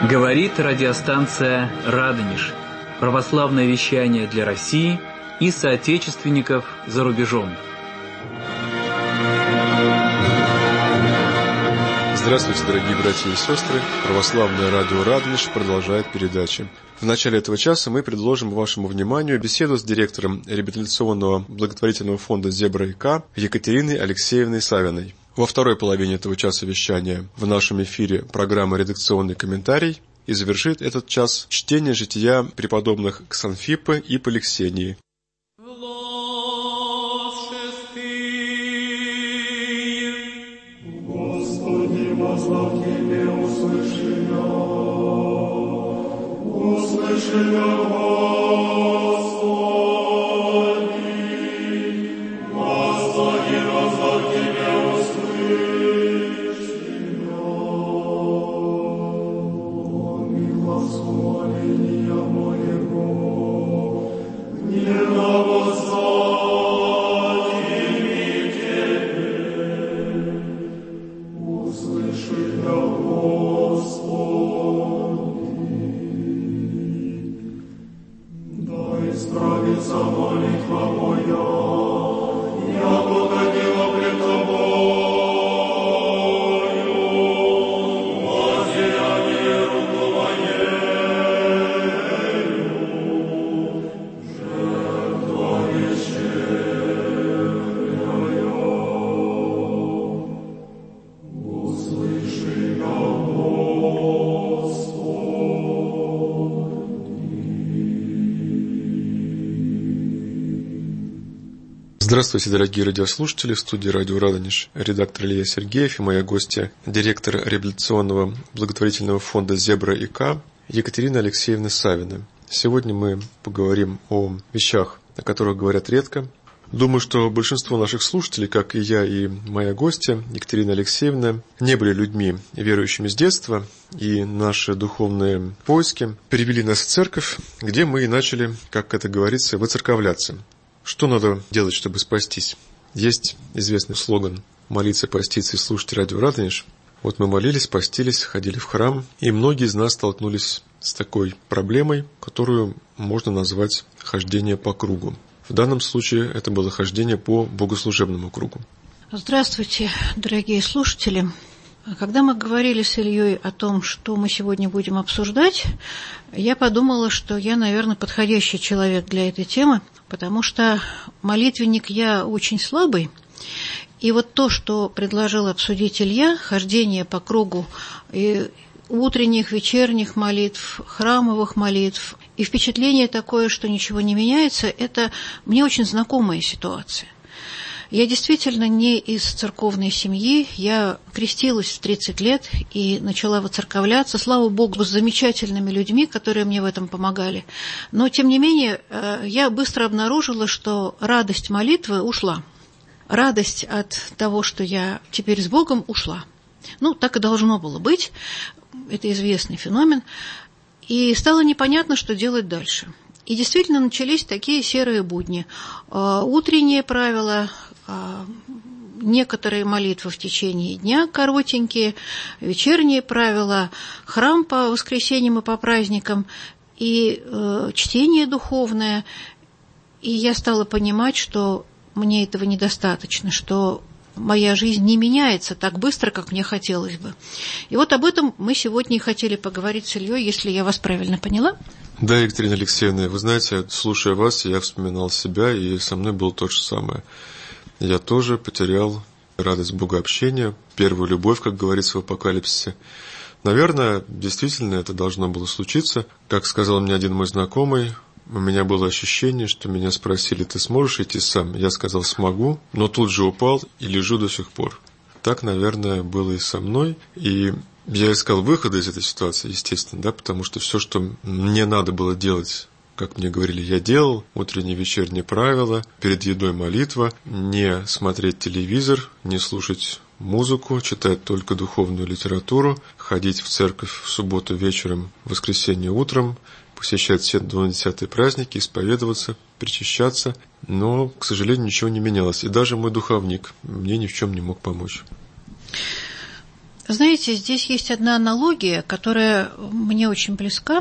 Говорит радиостанция «Радонеж». Православное вещание для России и соотечественников за рубежом. Здравствуйте, дорогие братья и сестры. Православное радио «Радонеж» продолжает передачи. В начале этого часа мы предложим вашему вниманию беседу с директором реабилитационного благотворительного фонда «Зебра и К» Екатериной Алексеевной Савиной. Во второй половине этого часа вещания в нашем эфире программа «Редакционный комментарий», и завершит этот час чтение жития преподобных Ксанфиппы и Поликсении. Господи, воззвав Тебе, услыши меня, Господи, воззвав Тебе, услыши меня. Благословения моего, не на воззвати Тебе, услыши меня, Господи. Да исправится молитва моя, я угодила пред Тобою, воззрение руку моею, жертва вечерняя. Услыши меня, Здравствуйте, дорогие радиослушатели. В студии радио «Радонеж» редактор Илья Сергеев и моя гостья, директор реабилитационного благотворительного фонда «Зебра и К» Екатерина Алексеевна Савина. Сегодня мы поговорим о вещах, о которых говорят редко. Думаю, что большинство наших слушателей, как и я, и моя гостья Екатерина Алексеевна, не были людьми, верующими с детства, и наши духовные поиски привели нас в церковь, где мы и начали, как это говорится, выцерковляться. Что надо делать, чтобы спастись? Есть известный слоган «Молиться, поститься и слушать радио «Радонеж». Вот мы молились, постились, ходили в храм, и многие из нас столкнулись с такой проблемой, которую можно назвать хождение по кругу. В данном случае это было хождение по богослужебному кругу. Здравствуйте, дорогие слушатели. Когда мы говорили с Ильей о том, что мы сегодня будем обсуждать, я подумала, что я, наверное, подходящий человек для этой темы, потому что молитвенник я очень слабый, и вот то, что предложил обсудить Илья, хождение по кругу и утренних, вечерних молитв, храмовых молитв, и впечатление такое, что ничего не меняется, это мне очень знакомая ситуация. Я действительно не из церковной семьи, я крестилась в 30 лет и начала воцерковляться, слава Богу, с замечательными людьми, которые мне в этом помогали. Но, тем не менее, я быстро обнаружила, что радость молитвы ушла. Радость от того, что я теперь с Богом, ушла. Так и должно было быть, это известный феномен. И стало непонятно, что делать дальше. И действительно начались такие серые будни. Утренние правила, некоторые молитвы в течение дня коротенькие, вечерние правила, храм по воскресеньям и по праздникам, и чтение духовное. И я стала понимать, что мне этого недостаточно, что моя жизнь не меняется так быстро, как мне хотелось бы. И вот об этом мы сегодня и хотели поговорить с Ильей, если я вас правильно поняла. Да, Екатерина Алексеевна, вы знаете, слушая вас, я вспоминал себя, и со мной было то же самое. Я тоже потерял радость богообщения, первую любовь, как говорится в Апокалипсисе. Наверное, действительно это должно было случиться. Как сказал мне один мой знакомый, у меня было ощущение, что меня спросили: ты сможешь идти сам? Я сказал: смогу, но тут же упал и лежу до сих пор. Так, наверное, было и со мной. И я искал выхода из этой ситуации, естественно, потому что все, что мне надо было делать, как мне говорили, я делал. Утренние, вечерние правила, перед едой молитва, не смотреть телевизор, не слушать музыку, читать только духовную литературу, ходить в церковь в субботу вечером, в воскресенье утром, посещать все 10 праздники, исповедоваться, причащаться. Но, к сожалению, ничего не менялось. И даже мой духовник мне ни в чем не мог помочь. Знаете, здесь есть одна аналогия, которая мне очень близка.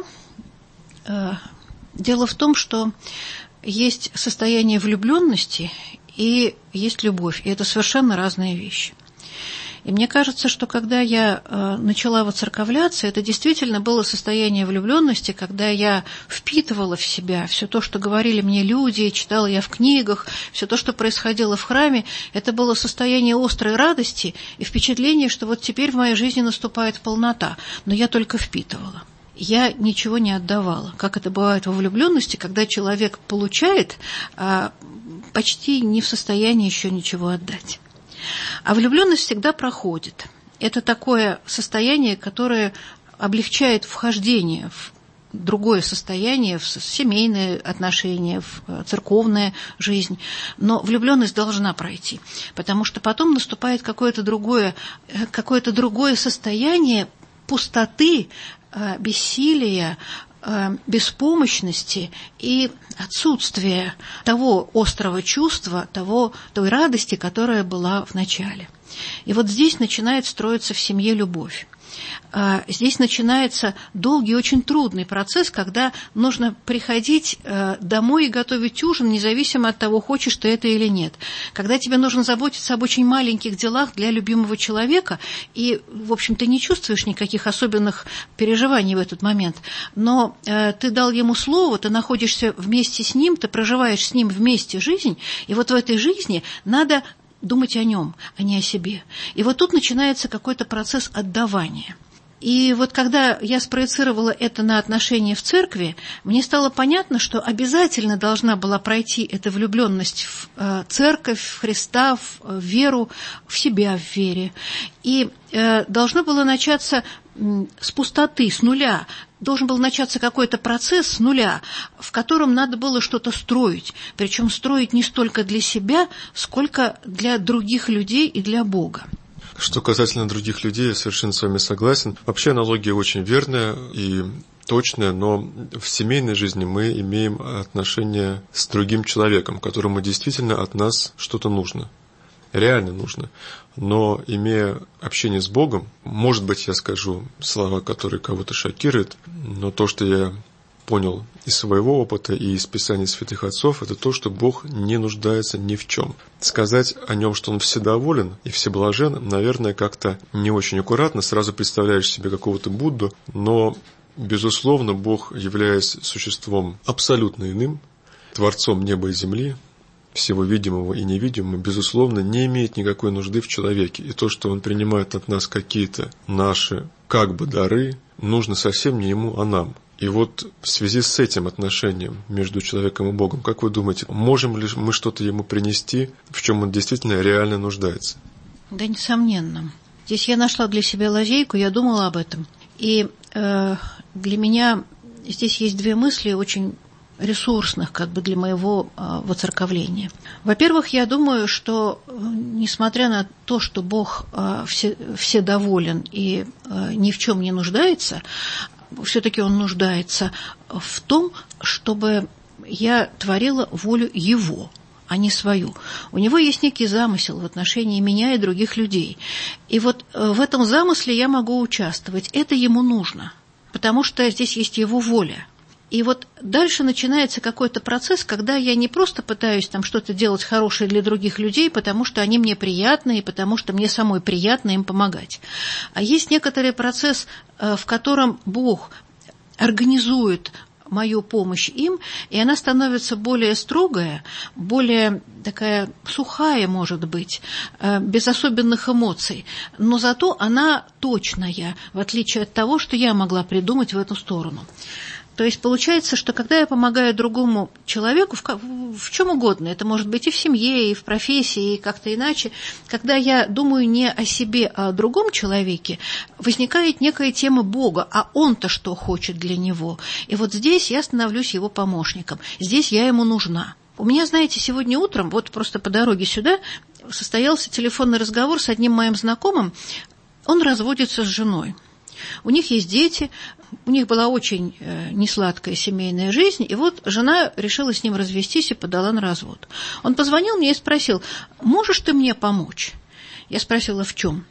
Дело в том, что есть состояние влюбленности и есть любовь, и это совершенно разные вещи. И мне кажется, что когда я начала воцерковляться, это действительно было состояние влюбленности, когда я впитывала в себя все то, что говорили мне люди, читала я в книгах, все то, что происходило в храме, это было состояние острой радости и впечатление, что вот теперь в моей жизни наступает полнота, но я только впитывала. Я ничего не отдавала, как это бывает во влюбленности, когда человек получает, а почти не в состоянии еще ничего отдать. А влюбленность всегда проходит. Это такое состояние, которое облегчает вхождение в другое состояние, в семейные отношения, в церковная жизнь. Но влюбленность должна пройти, потому что потом наступает какое-то другое состояние пустоты, бессилия, беспомощности и отсутствия того острого чувства, той радости, которая была в начале. И вот здесь начинает строиться в семье любовь. Здесь начинается долгий, очень трудный процесс, когда нужно приходить домой и готовить ужин, независимо от того, хочешь ты это или нет. Когда тебе нужно заботиться об очень маленьких делах для любимого человека, и, в общем, ты не чувствуешь никаких особенных переживаний в этот момент, но ты дал ему слово, ты находишься вместе с ним, ты проживаешь с ним вместе жизнь, и вот в этой жизни надо думать о нем, а не о себе. И вот тут начинается какой-то процесс отдавания. И вот когда я спроецировала это на отношения в церкви, мне стало понятно, что обязательно должна была пройти эта влюбленность в церковь, в Христа, в веру, в себя в вере. И должно было начаться с пустоты, с нуля. Должен был начаться какой-то процесс с нуля, в котором надо было что-то строить. Причем строить не столько для себя, сколько для других людей и для Бога. Что касательно других людей, я совершенно с вами согласен. Вообще аналогия очень верная и точная, но в семейной жизни мы имеем отношение с другим человеком, которому действительно от нас что-то нужно. Реально нужно. Но имея общение с Богом, может быть, я скажу слова, которые кого-то шокируют, но то, что я понял из своего опыта и из Писаний святых отцов, это то, что Бог не нуждается ни в чем. Сказать о нем, что он вседоволен и всеблажен, наверное, как-то не очень аккуратно, сразу представляешь себе какого-то Будду, но, безусловно, Бог, являясь существом абсолютно иным, Творцом неба и земли, всего видимого и невидимого, безусловно, не имеет никакой нужды в человеке. И то, что он принимает от нас какие-то наши как бы дары, нужно совсем не ему, а нам. И вот в связи с этим отношением между человеком и Богом, как вы думаете, можем ли мы что-то ему принести, в чем он действительно реально нуждается? Да, несомненно. Здесь я нашла для себя лазейку, я думала об этом. И для меня здесь есть две мысли очень ресурсных, как бы для моего воцерковления. Во-первых, я думаю, что несмотря на то, что Бог вседоволен и ни в чем не нуждается, все-таки Он нуждается в том, чтобы я творила волю Его, а не свою. У Него есть некий замысел в отношении меня и других людей. И вот в этом замысле я могу участвовать. Это Ему нужно, потому что здесь есть Его воля. И вот дальше начинается какой-то процесс, когда я не просто пытаюсь там что-то делать хорошее для других людей, потому что они мне приятны, и потому что мне самой приятно им помогать. А есть некоторый процесс, в котором Бог организует мою помощь им, и она становится более строгая, более такая сухая, может быть, без особенных эмоций, но зато она точная, в отличие от того, что я могла придумать в эту сторону. То есть получается, что когда я помогаю другому человеку, в чем угодно, это может быть и в семье, и в профессии, и как-то иначе, когда я думаю не о себе, а о другом человеке, возникает некая тема Бога, а он-то что хочет для него. И вот здесь я становлюсь его помощником, здесь я ему нужна. У меня, знаете, сегодня утром, вот просто по дороге сюда, состоялся телефонный разговор с одним моим знакомым, он разводится с женой. У них есть дети, у них была очень несладкая семейная жизнь, и вот жена решила с ним развестись и подала на развод. Он позвонил мне и спросил: «Можешь ты мне помочь?» Я спросила: «В чем?»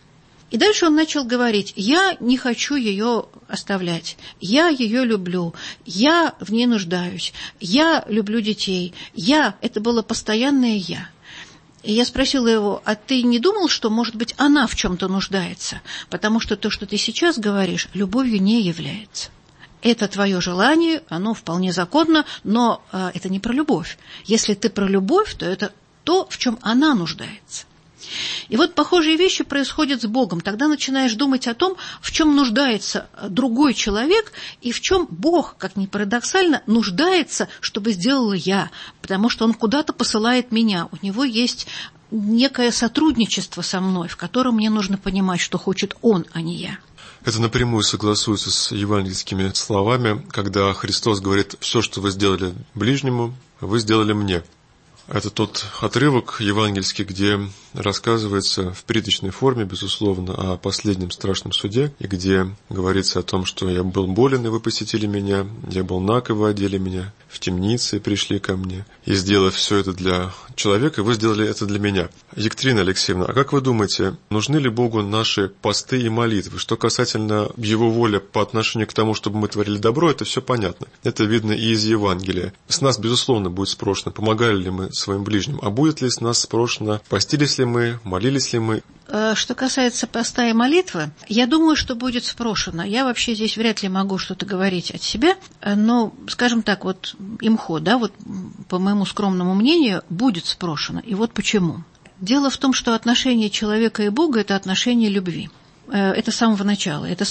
И дальше он начал говорить: я не хочу ее оставлять, я ее люблю, я в ней нуждаюсь, я люблю детей, это было постоянное я. И я спросила его: а ты не думал, что, может быть, она в чем-то нуждается? Потому что то, что ты сейчас говоришь, любовью не является. Это твое желание, оно вполне законно, но это не про любовь. Если ты про любовь, то это то, в чем она нуждается. И вот похожие вещи происходят с Богом. Тогда начинаешь думать о том, в чем нуждается другой человек, и в чем Бог, как ни парадоксально, нуждается, чтобы сделала я, потому что Он куда-то посылает меня. У Него есть некое сотрудничество со мной, в котором мне нужно понимать, что хочет Он, а не я. Это напрямую согласуется с евангельскими словами, когда Христос говорит: «Все, что вы сделали ближнему, вы сделали мне». Это тот отрывок евангельский, где рассказывается в притчной форме, безусловно, о последнем страшном суде, и где говорится о том, что я был болен, и вы посетили меня, я был наг, и вы одели меня, в темнице пришли ко мне. И сделав все это для человека, вы сделали это для меня. Екатерина Алексеевна, а как вы думаете, нужны ли Богу наши посты и молитвы? Что касательно Его воли по отношению к тому, чтобы мы творили добро, это все понятно. Это видно и из Евангелия. С нас, безусловно, будет спрошено, помогали ли мы своим ближним. А будет ли с нас спрошено, постились ли мы, молились ли мы? Что касается поста и молитвы, я думаю, что будет спрошено. Я вообще здесь вряд ли могу что-то говорить от себя, но, скажем так, вот имхо, да, вот по моему скромному мнению, будет спрошено. И вот почему. Дело в том, что отношение человека и Бога – это отношение любви. Это с самого начала, это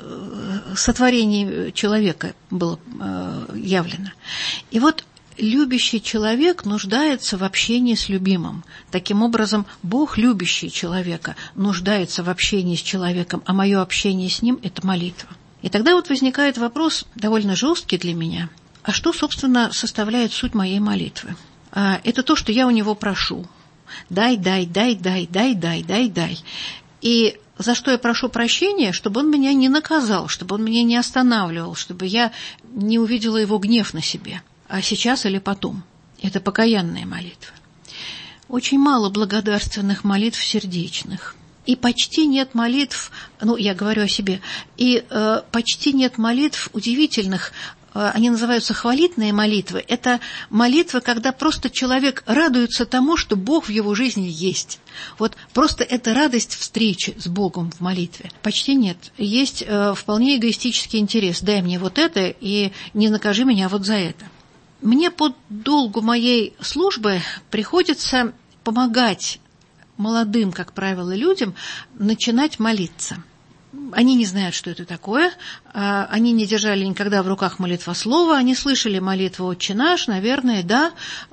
сотворение человека было явлено. И вот любящий человек нуждается в общении с любимым. Таким образом, Бог, любящий человека, нуждается в общении с человеком, а мое общение с ним – это молитва. И тогда вот возникает вопрос, довольно жесткий для меня: а что, собственно, составляет суть моей молитвы? Это то, что я у него прошу. Дай. И за что я прошу прощения? Чтобы он меня не наказал, чтобы он меня не останавливал, чтобы я не увидела его гнев на себе. А сейчас или потом. Это покаянная молитва. Очень мало благодарственных молитв сердечных. И почти нет молитв, я говорю о себе, и почти нет молитв удивительных, они называются хвалитные молитвы. Это молитвы, когда просто человек радуется тому, что Бог в его жизни есть. Вот просто это радость встречи с Богом в молитве. Почти нет. Есть вполне эгоистический интерес. Дай мне вот это и не накажи меня вот за это. Мне по долгу моей службы приходится помогать молодым, как правило, людям начинать молиться. Они не знают, что это такое, они не держали никогда в руках молитвослова, они слышали молитву «Отче наш», наверное, да,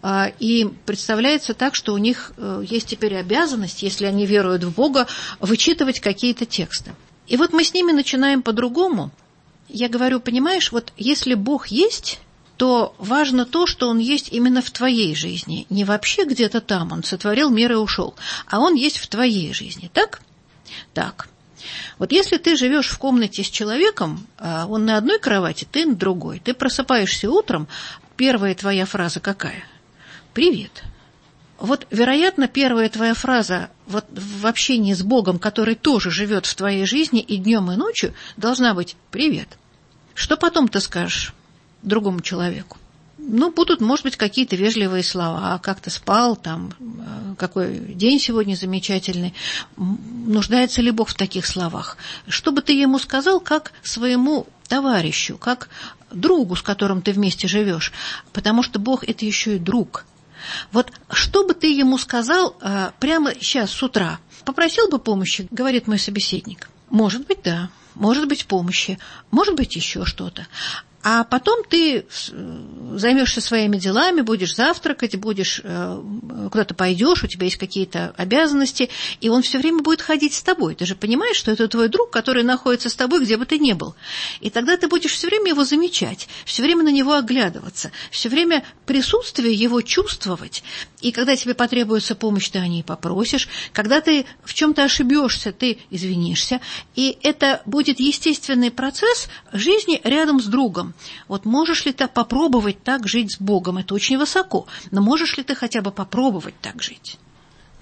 и представляется так, что у них есть теперь обязанность, если они веруют в Бога, вычитывать какие-то тексты. И вот мы с ними начинаем по-другому. Я говорю: понимаешь, вот если Бог есть, то важно то, что Он есть именно в твоей жизни. Не вообще где-то там Он сотворил мир и ушел, а Он есть в твоей жизни. Так? Так. Вот если ты живешь в комнате с человеком, он на одной кровати, ты на другой, ты просыпаешься утром, первая твоя фраза какая? «Привет». Вот, вероятно, первая твоя фраза вот в общении с Богом, который тоже живет в твоей жизни и днем, и ночью, должна быть «Привет». Что потом ты скажешь другому человеку? Будут, может быть, какие-то вежливые слова. Как ты спал, там, какой день сегодня замечательный. Нуждается ли Бог в таких словах? Что бы ты ему сказал, как своему товарищу, как другу, с которым ты вместе живешь? Потому что Бог – это еще и друг. Вот что бы ты ему сказал прямо сейчас, с утра? Попросил бы помощи, говорит мой собеседник. Может быть, да. Может быть, помощи. Может быть, еще что-то. А потом ты займешься своими делами, будешь завтракать, будешь куда-то пойдешь, у тебя есть какие-то обязанности, и он все время будет ходить с тобой. Ты же понимаешь, что это твой друг, который находится с тобой, где бы ты ни был. И тогда ты будешь все время его замечать, все время на него оглядываться, все время присутствие его чувствовать. И когда тебе потребуется помощь, ты о ней попросишь. Когда ты в чем-то ошибешься, ты извинишься. И это будет естественный процесс жизни рядом с другом. Вот можешь ли ты попробовать так жить с Богом? Это очень высоко. Но можешь ли ты хотя бы попробовать так жить?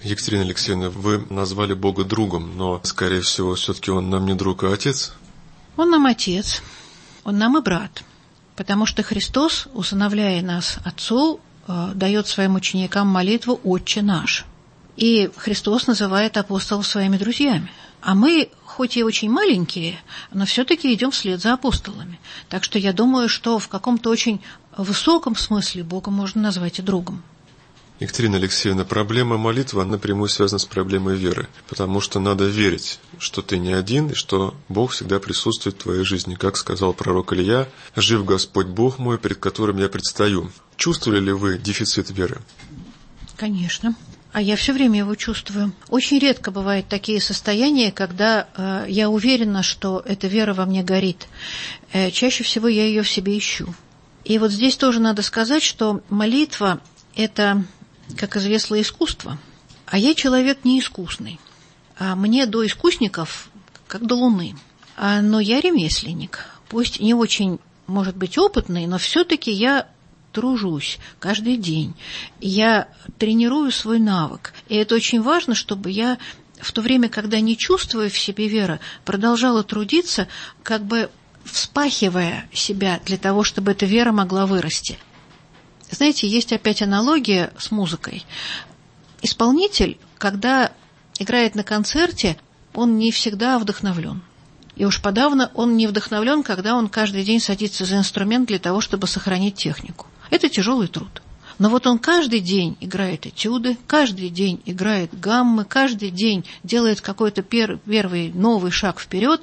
Екатерина Алексеевна, вы назвали Бога другом, но, скорее всего, все-таки Он нам не друг, а Отец? Он нам Отец, Он нам и брат, потому что Христос, усыновляя нас Отцу, дает своим ученикам молитву «Отче наш». И Христос называет апостолов своими друзьями. А мы, хоть и очень маленькие, но все-таки идем вслед за апостолами. Так что я думаю, что в каком-то очень высоком смысле Бога можно назвать и другом. Екатерина Алексеевна, проблема молитвы, она напрямую связана с проблемой веры, потому что надо верить, что ты не один, и что Бог всегда присутствует в твоей жизни. Как сказал пророк Илья: «Жив Господь Бог мой, перед которым я предстаю». Чувствовали ли вы дефицит веры? Конечно. А я все время его чувствую. Очень редко бывают такие состояния, когда я уверена, что эта вера во мне горит. Чаще всего я ее в себе ищу. И вот здесь тоже надо сказать, что молитва – это, как известно, искусство. А я человек неискусный. А мне до искусников, как до луны. Но я ремесленник. Пусть не очень, может быть, опытный, но все-таки я тружусь каждый день. Я тренирую свой навык. И это очень важно, чтобы я в то время, когда не чувствую в себе веры, продолжала трудиться, как бы вспахивая себя для того, чтобы эта вера могла вырасти. Знаете, есть опять аналогия с музыкой. Исполнитель, когда играет на концерте, он не всегда вдохновлен. И уж подавно он не вдохновлен, когда он каждый день садится за инструмент для того, чтобы сохранить технику. Это тяжелый труд. Но вот он каждый день играет этюды, каждый день играет гаммы, каждый день делает какой-то первый новый шаг вперед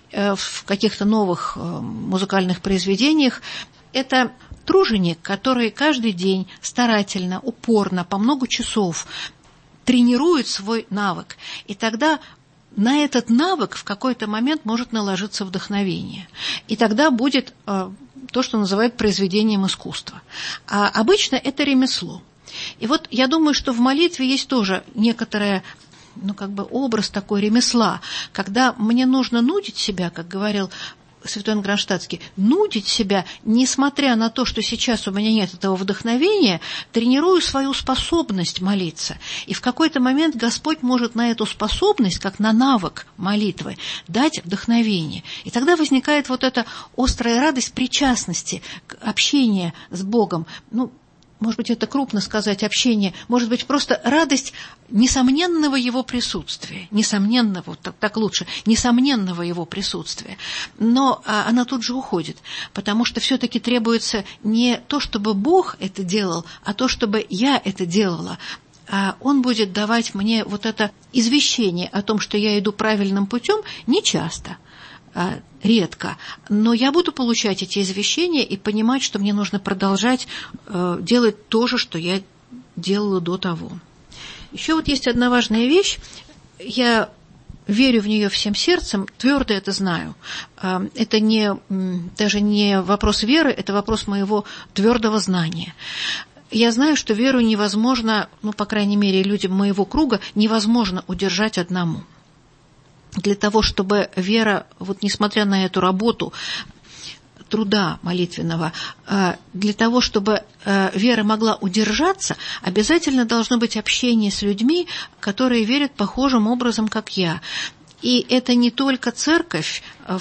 в каких-то новых музыкальных произведениях. Это труженик, который каждый день старательно, упорно, по много часов тренирует свой навык. И тогда на этот навык в какой-то момент может наложиться вдохновение. И тогда будет то, что называют произведением искусства. А обычно это ремесло. И вот я думаю, что в молитве есть тоже некоторое, образ такой ремесла, когда мне нужно нудить себя, как говорил святой Иоанн Кронштадтский, нудить себя, несмотря на то, что сейчас у меня нет этого вдохновения, тренирую свою способность молиться. И в какой-то момент Господь может на эту способность, как на навык молитвы, дать вдохновение. И тогда возникает вот эта острая радость причастности, общения с Богом. Может быть, это крупно сказать, общение, может быть, просто радость несомненного его присутствия, несомненного, так лучше, несомненного его присутствия. Но она тут же уходит, потому что все-таки требуется не то, чтобы Бог это делал, а то, чтобы я это делала. Он будет давать мне вот это извещение о том, что я иду правильным путем, не часто, редко, но я буду получать эти извещения и понимать, что мне нужно продолжать делать то же, что я делала до того. Еще вот есть одна важная вещь, я верю в нее всем сердцем, твердо это знаю. Это даже не вопрос веры, это вопрос моего твердого знания. Я знаю, что веру невозможно, по крайней мере, людям моего круга, невозможно удержать одному. Для того, чтобы вера, несмотря на эту работу труда молитвенного, для того, чтобы вера могла удержаться, обязательно должно быть общение с людьми, которые верят похожим образом, как я. И это не только церковь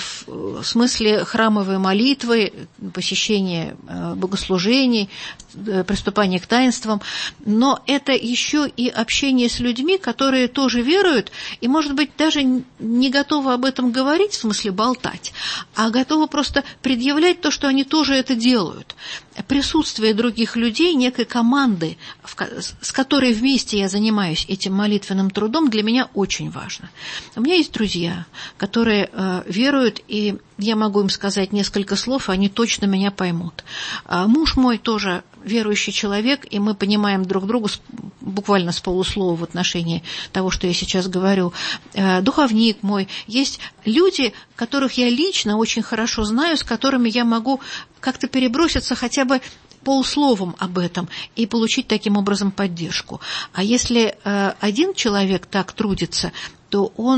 в смысле храмовой молитвы, посещения богослужений, приступания к таинствам, но это еще и общение с людьми, которые тоже веруют и, может быть, даже не готовы об этом говорить, в смысле болтать, а готовы просто предъявлять то, что они тоже это делают. Присутствие других людей, некой команды, с которой вместе я занимаюсь этим молитвенным трудом, для меня очень важно. У меня есть друзья, которые веруют, и я могу им сказать несколько слов, и они точно меня поймут. Муж мой тоже верующий человек, и мы понимаем друг друга буквально с полуслова в отношении того, что я сейчас говорю. Духовник мой. Есть люди, которых я лично очень хорошо знаю, с которыми я могу как-то переброситься хотя бы полусловом об этом и получить таким образом поддержку. А если один человек так трудится, то он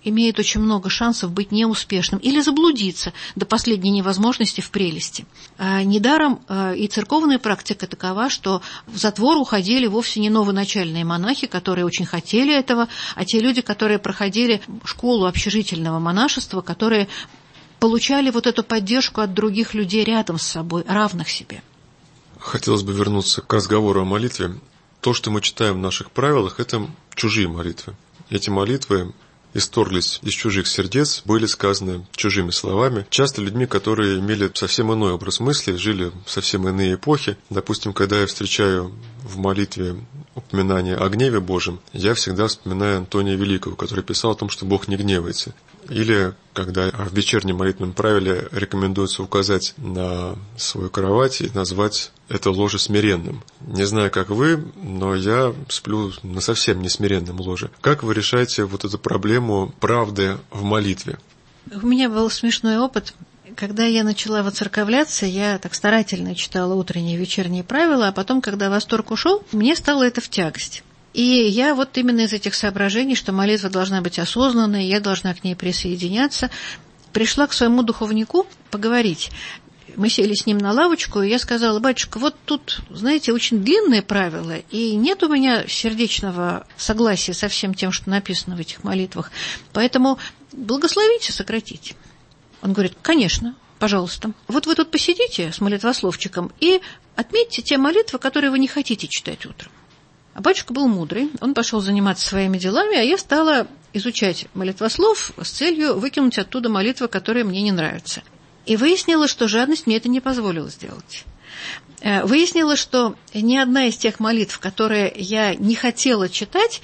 имеет очень много шансов быть неуспешным или заблудиться до последней невозможности в прелести. Недаром и церковная практика такова, что в затвор уходили вовсе не новоначальные монахи, которые очень хотели этого, а те люди, которые проходили школу общежительного монашества, которые получали вот эту поддержку от других людей рядом с собой, равных себе. Хотелось бы вернуться к разговору о молитве. То, что мы читаем в наших правилах, это чужие молитвы. Эти молитвы исторглись из чужих сердец, были сказаны чужими словами, часто людьми, которые имели совсем иной образ мысли, жили в совсем иные эпохи. Допустим, когда я встречаю в молитве упоминание о гневе Божьем, я всегда вспоминаю Антония Великого, который писал о том, что Бог не гневается. Или когда в вечернем молитвенном правиле рекомендуется указать на свою кровать и назвать это ложе смиренным. Не знаю, как вы, но я сплю на совсем не смиренном ложе. Как вы решаете вот эту проблему правды в молитве? У меня был смешной опыт. Когда я начала воцерковляться, я так старательно читала утренние и вечерние правила, а потом, когда восторг ушел, мне стало это в тягость. И я вот именно из этих соображений, что молитва должна быть осознанной, я должна к ней присоединяться, пришла к своему духовнику поговорить. Мы сели с ним на лавочку, и я сказала: батюшка, вот тут, знаете, очень длинные правила, и нет у меня сердечного согласия со всем тем, что написано в этих молитвах, поэтому благословите сократить. Он говорит: конечно, пожалуйста. Вот вы тут посидите с молитвословчиком и отметьте те молитвы, которые вы не хотите читать утром. А батюшка был мудрый, он пошел заниматься своими делами, а я стала изучать молитвослов с целью выкинуть оттуда молитвы, которые мне не нравятся. И выяснилось, что жадность мне это не позволила сделать. Выяснилось, что ни одна из тех молитв, которые я не хотела читать,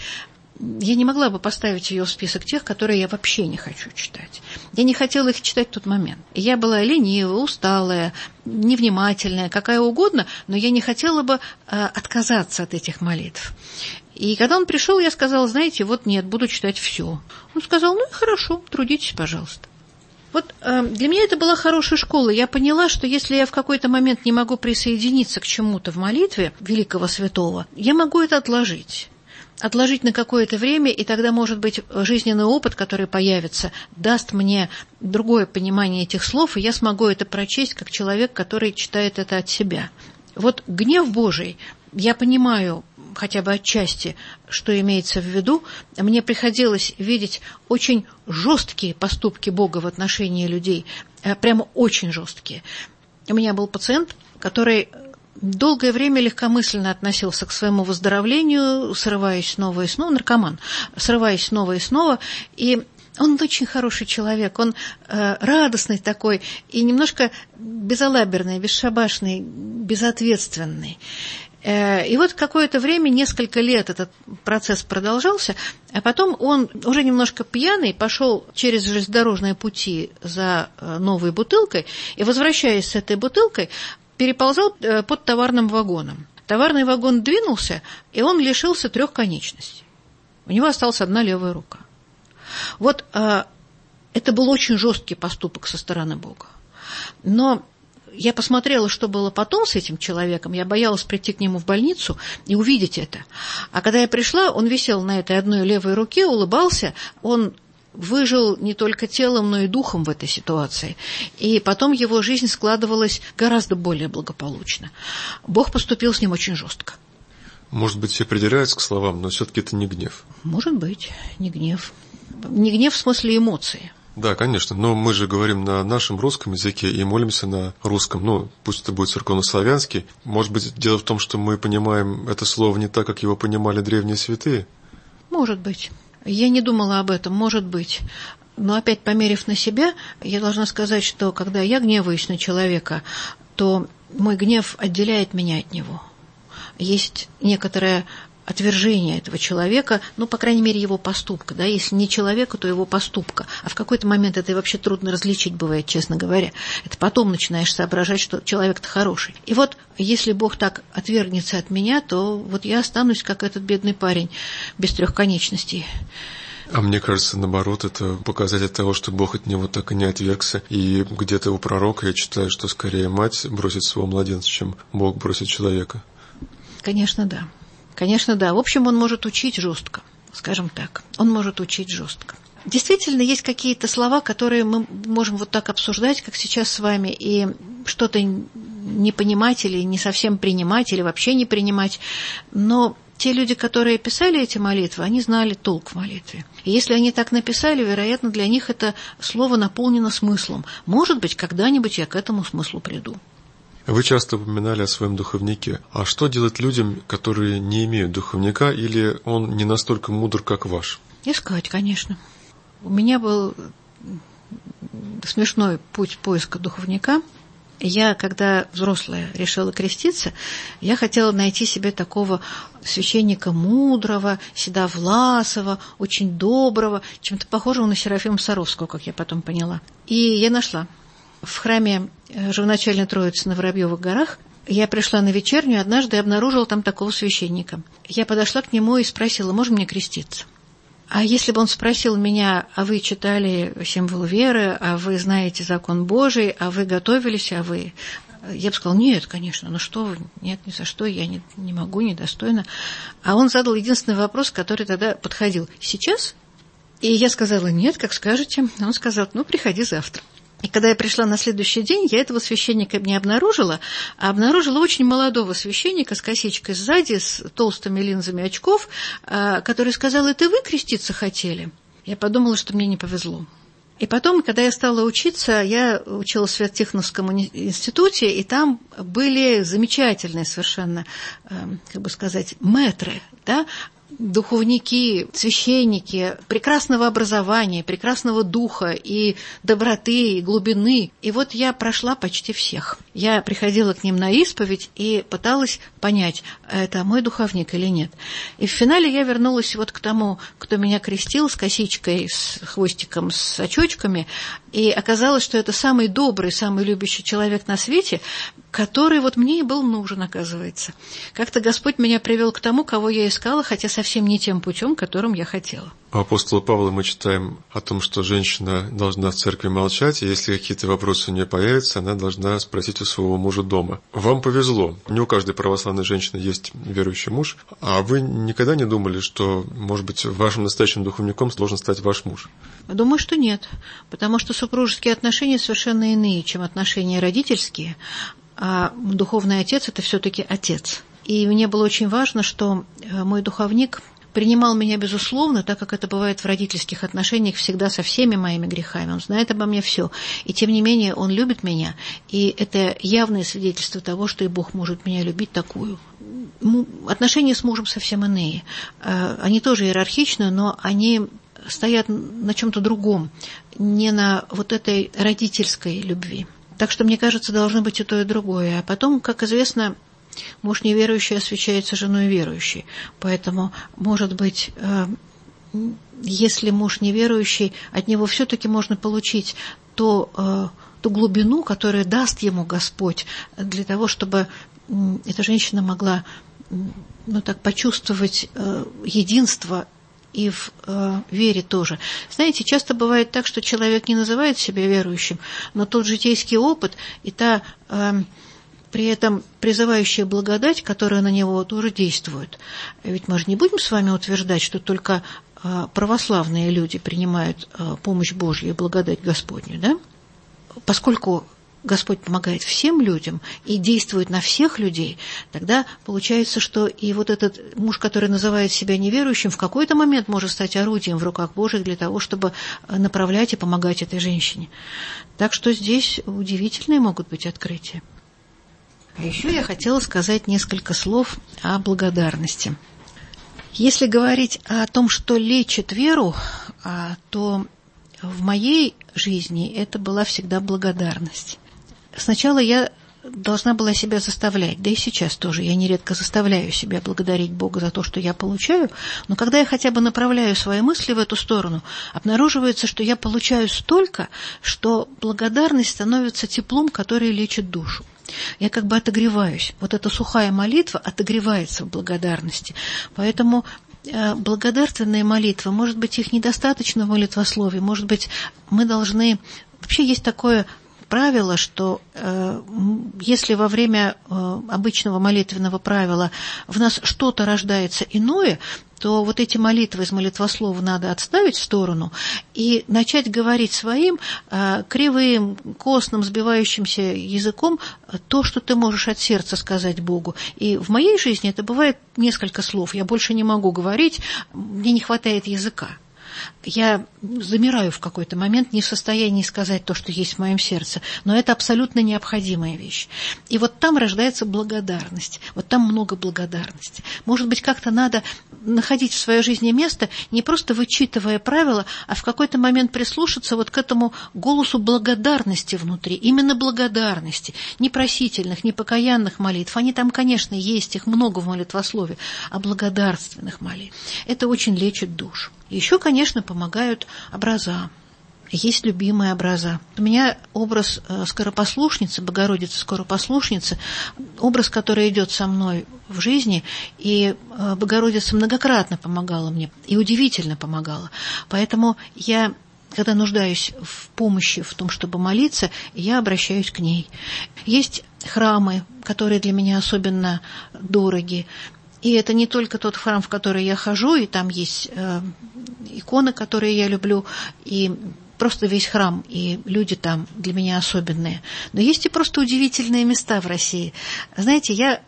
я не могла бы поставить ее в список тех, которые я вообще не хочу читать. Я не хотела их читать в тот момент. Я была ленивая, усталая, невнимательная, какая угодно, но я не хотела бы отказаться от этих молитв. И когда он пришел, я сказала: знаете, вот нет, буду читать все. Он сказал: ну и хорошо, трудитесь, пожалуйста. Вот для меня это была хорошая школа. Я поняла, что если я в какой-то момент не могу присоединиться к чему-то в молитве великого святого, я могу это отложить на какое-то время, и тогда, может быть, жизненный опыт, который появится, даст мне другое понимание этих слов, и я смогу это прочесть как человек, который читает это от себя. Вот гнев Божий, я понимаю хотя бы отчасти, что имеется в виду. Мне приходилось видеть очень жесткие поступки Бога в отношении людей, прямо очень жесткие. У меня был пациент, который долгое время легкомысленно относился к своему выздоровлению, срываясь снова и снова, наркоман, срываясь снова и снова, и он очень хороший человек, он радостный такой и немножко безалаберный, бесшабашный, безответственный. И вот какое-то время, несколько лет этот процесс продолжался, а потом он, уже немножко пьяный, пошел через железнодорожные пути за новой бутылкой, и, возвращаясь с этой бутылкой, переползал под товарным вагоном. Товарный вагон двинулся, и он лишился 3 конечностей. У него осталась одна левая рука. Вот это был очень жесткий поступок со стороны Бога. Но я посмотрела, что было потом с этим человеком. Я боялась прийти к нему в больницу и увидеть это. А когда я пришла, он висел на этой одной левой руке, улыбался. Он выжил не только телом, но и духом в этой ситуации. И потом его жизнь складывалась гораздо более благополучно. Бог поступил с ним очень жестко. Может быть, все придираются к словам, но все-таки это не гнев. Может быть, не гнев. Не гнев в смысле эмоции. Да, конечно, но мы же говорим на нашем русском языке и молимся на русском, пусть это будет церковно-славянский. Может быть, дело в том, что мы понимаем это слово не так, как его понимали древние святые? Может быть. Я не думала об этом, может быть. Но опять, померив на себя, я должна сказать, что когда я гневаюсь на человека, то мой гнев отделяет меня от него. Есть некоторое отвержение этого человека, по крайней мере, его поступка. Да? Если не человека, то его поступка. А в какой-то момент это вообще трудно различить бывает, честно говоря. Это потом начинаешь соображать, что человек-то хороший. И вот, если Бог так отвергнется от меня, то вот я останусь, как этот бедный парень, без 3 конечностей. А мне кажется, наоборот, это показатель того, что Бог от него так и не отвергся. И где-то у пророка я читаю, что скорее мать бросит своего младенца, чем Бог бросит человека. Конечно, да. Конечно, да. В общем, он может учить жестко, скажем так. Он может учить жестко. Действительно, есть какие-то слова, которые мы можем вот так обсуждать, как сейчас с вами, и что-то не понимать или не совсем принимать, или вообще не принимать. Но те люди, которые писали эти молитвы, они знали толк в молитве. И если они так написали, вероятно, для них это слово наполнено смыслом. Может быть, когда-нибудь я к этому смыслу приду. Вы часто упоминали о своем духовнике. А что делать людям, которые не имеют духовника, или он не настолько мудр, как ваш? Искать, конечно. У меня был смешной путь поиска духовника. Я, когда взрослая, решила креститься, я хотела найти себе такого священника мудрого, седовласого, очень доброго, чем-то похожего на Серафима Саровского, как я потом поняла. И я нашла. В храме Живоначальной Троицы на Воробьевых горах я пришла на вечернюю, однажды обнаружила там такого священника. Я подошла к нему и спросила, можно мне креститься? А если бы он спросил меня, а вы читали символ веры, а вы знаете закон Божий, а вы готовились, а вы... Я бы сказала, нет, конечно, ну что вы, нет, ни за что, я не могу, недостойна. А он задал единственный вопрос, который тогда подходил. Сейчас? И я сказала, нет, как скажете. Он сказал, ну, приходи завтра. И когда я пришла на следующий день, я этого священника не обнаружила, а обнаружила очень молодого священника с косичкой сзади, с толстыми линзами очков, который сказал, это вы креститься хотели? Я подумала, что мне не повезло. И потом, когда я стала учиться, я училась в Свято-Тихоновском институте, и там были замечательные совершенно, как бы сказать, мэтры, да, духовники, священники прекрасного образования, прекрасного духа и доброты, и глубины. И вот я прошла почти всех. Я приходила к ним на исповедь и пыталась понять, это мой духовник или нет. И в финале я вернулась вот к тому, кто меня крестил, с косичкой, с хвостиком, с очочками. И оказалось, что это самый добрый, самый любящий человек на свете, который вот мне и был нужен, оказывается. Как-то Господь меня привел к тому, кого я искала, хотя совсем не тем путем, которым я хотела. У апостола Павла мы читаем о том, что женщина должна в церкви молчать, и если какие-то вопросы у нее появятся, она должна спросить у своего мужа дома. Вам повезло. Не у каждой православной женщины есть верующий муж. А вы никогда не думали, что, может быть, вашим настоящим духовником должен стать ваш муж? Думаю, что нет, потому что супружеские отношения совершенно иные, чем отношения родительские, а духовный отец – это все-таки отец. И мне было очень важно, что мой духовник принимал меня, безусловно, так как это бывает в родительских отношениях, всегда со всеми моими грехами. Он знает обо мне все. И тем не менее, он любит меня. И это явное свидетельство того, что и Бог может меня любить такую. Отношения с мужем совсем иные. Они тоже иерархичны, но они стоят на чем-то другом, не на вот этой родительской любви. Так что, мне кажется, должно быть и то, и другое. А потом, как известно, муж неверующий освящается женой верующей. Поэтому, может быть, если муж неверующий, от него все-таки можно получить ту глубину, которую даст ему Господь, для того, чтобы эта женщина могла почувствовать единство и в вере тоже. Знаете, часто бывает так, что человек не называет себя верующим, но тот житейский опыт и та при этом призывающая благодать, которая на него тоже действует. Ведь мы же не будем с вами утверждать, что только православные люди принимают помощь Божью и благодать Господню, да? Поскольку Господь помогает всем людям и действует на всех людей, тогда получается, что и вот этот муж, который называет себя неверующим, в какой-то момент может стать орудием в руках Божьих для того, чтобы направлять и помогать этой женщине. Так что здесь удивительные могут быть открытия. А еще я хотела сказать несколько слов о благодарности. Если говорить о том, что лечит веру, то в моей жизни это была всегда благодарность. Сначала я должна была себя заставлять, да и сейчас тоже. Я нередко заставляю себя благодарить Бога за то, что я получаю, но когда я хотя бы направляю свои мысли в эту сторону, обнаруживается, что я получаю столько, что благодарность становится теплом, которое лечит душу. Я как бы отогреваюсь. Вот эта сухая молитва отогревается в благодарности. Поэтому благодарственные молитвы, может быть, их недостаточно в молитвословии, может быть, мы должны... Вообще есть такое правило, что если во время обычного молитвенного правила в нас что-то рождается иное, то вот эти молитвы из молитвослова надо отставить в сторону и начать говорить своим кривым, костным, сбивающимся языком то, что ты можешь от сердца сказать Богу. И в моей жизни это бывает несколько слов. Я больше не могу говорить, мне не хватает языка. Я замираю в какой-то момент, не в состоянии сказать то, что есть в моем сердце, но это абсолютно необходимая вещь. И вот там рождается благодарность, вот там много благодарности. Может быть, как-то надо находить в своей жизни место, не просто вычитывая правила, а в какой-то момент прислушаться вот к этому голосу благодарности внутри, именно благодарности, не просительных, не покаянных молитв. Они там, конечно, есть, их много в молитвослове, а благодарственных молитв. Это очень лечит душу. Еще, конечно, помогают образа. Есть любимые образа. У меня образ скоропослушницы, Богородицы Скоропослушницы, образ, который идет со мной в жизни, и Богородица многократно помогала мне, и удивительно помогала. Поэтому я, когда нуждаюсь в помощи, в том, чтобы молиться, я обращаюсь к ней. Есть храмы, которые для меня особенно дороги. И это не только тот храм, в который я хожу, и там есть иконы, которые я люблю, и просто весь храм, и люди там для меня особенные. Но есть и просто удивительные места в России. Знаете, я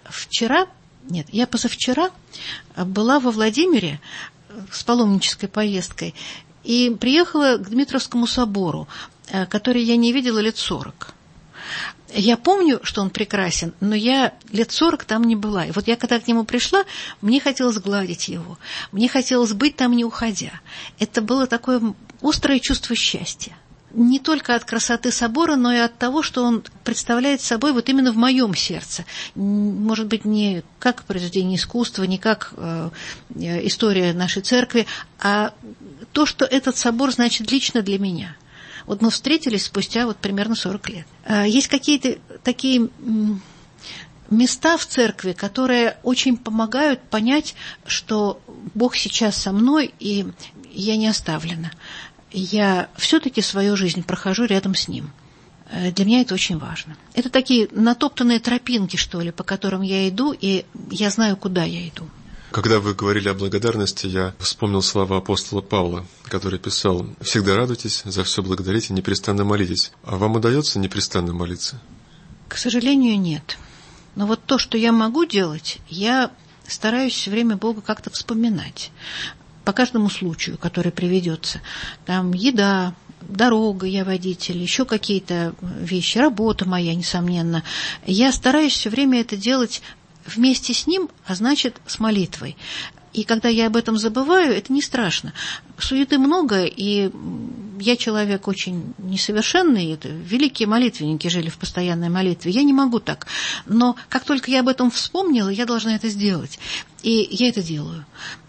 позавчера была во Владимире с паломнической поездкой и приехала к Дмитровскому собору, который я не видела лет 40. Я помню, что он прекрасен, но я лет 40 там не была. И вот я, когда к нему пришла, мне хотелось гладить его. Мне хотелось быть там, не уходя. Это было такое острое чувство счастья. Не только от красоты собора, но и от того, что он представляет собой вот именно в моем сердце. Может быть, не как произведение искусства, не как история нашей церкви, а то, что этот собор значит лично для меня. Вот мы встретились спустя вот примерно 40 лет. Есть какие-то такие места в церкви, которые очень помогают понять, что Бог сейчас со мной, и я не оставлена. Я все-таки свою жизнь прохожу рядом с Ним. Для меня это очень важно. Это такие натоптанные тропинки, что ли, по которым я иду, и я знаю, куда я иду. Когда вы говорили о благодарности, я вспомнил слова апостола Павла, который писал: «Всегда радуйтесь, за все благодарите, непрестанно молитесь». А вам удается непрестанно молиться? К сожалению, нет. Но вот то, что я могу делать, я стараюсь все время Бога как-то вспоминать. По каждому случаю, который приведется. Там еда, дорога, я водитель, еще какие-то вещи, работа моя, несомненно. Я стараюсь все время это делать вместе с Ним, а значит, с молитвой. И когда я об этом забываю, это не страшно. Суеты много, и я человек очень несовершенный. Это великие молитвенники жили в постоянной молитве. Я не могу так. Но как только я об этом вспомнила, я должна это сделать. И я это делаю.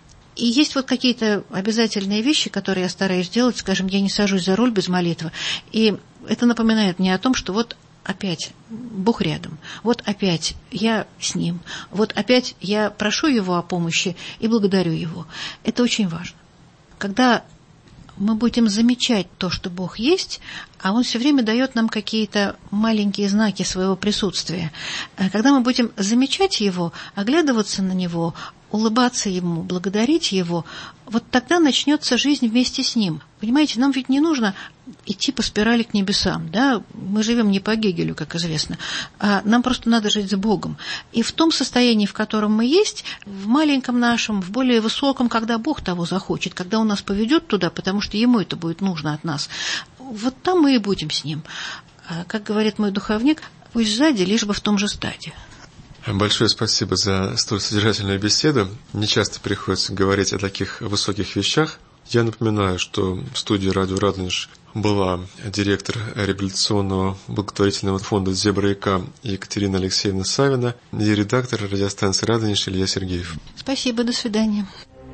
И есть вот какие-то обязательные вещи, которые я стараюсь делать. Скажем, я не сажусь за руль без молитвы. И это напоминает мне о том, что вот опять Бог рядом, вот опять я с Ним, вот опять я прошу Его о помощи и благодарю Его. Это очень важно. Когда мы будем замечать то, что Бог есть, а Он все время дает нам какие-то маленькие знаки своего присутствия. Когда мы будем замечать Его, оглядываться на Него, улыбаться Ему, благодарить Его, вот тогда начнется жизнь вместе с Ним. Понимаете, нам ведь не нужно идти по спирали к небесам, да? Мы живем не по Гегелю, как известно, а нам просто надо жить с Богом. И в том состоянии, в котором мы есть, в маленьком нашем, в более высоком, когда Бог того захочет, когда Он нас поведет туда, потому что Ему это будет нужно от нас, вот там мы и будем с Ним. Как говорит мой духовник, пусть сзади, лишь бы в том же стаде. Большое спасибо за столь содержательную беседу. Не часто приходится говорить о таких высоких вещах. Я напоминаю, что в студии «Радио Радонеж» была директор реабилитационного благотворительного фонда «Зебра-ЯК» Екатерина Алексеевна Савина и редактор радиостанции «Радонеж» Илья Сергеев. Спасибо, до свидания.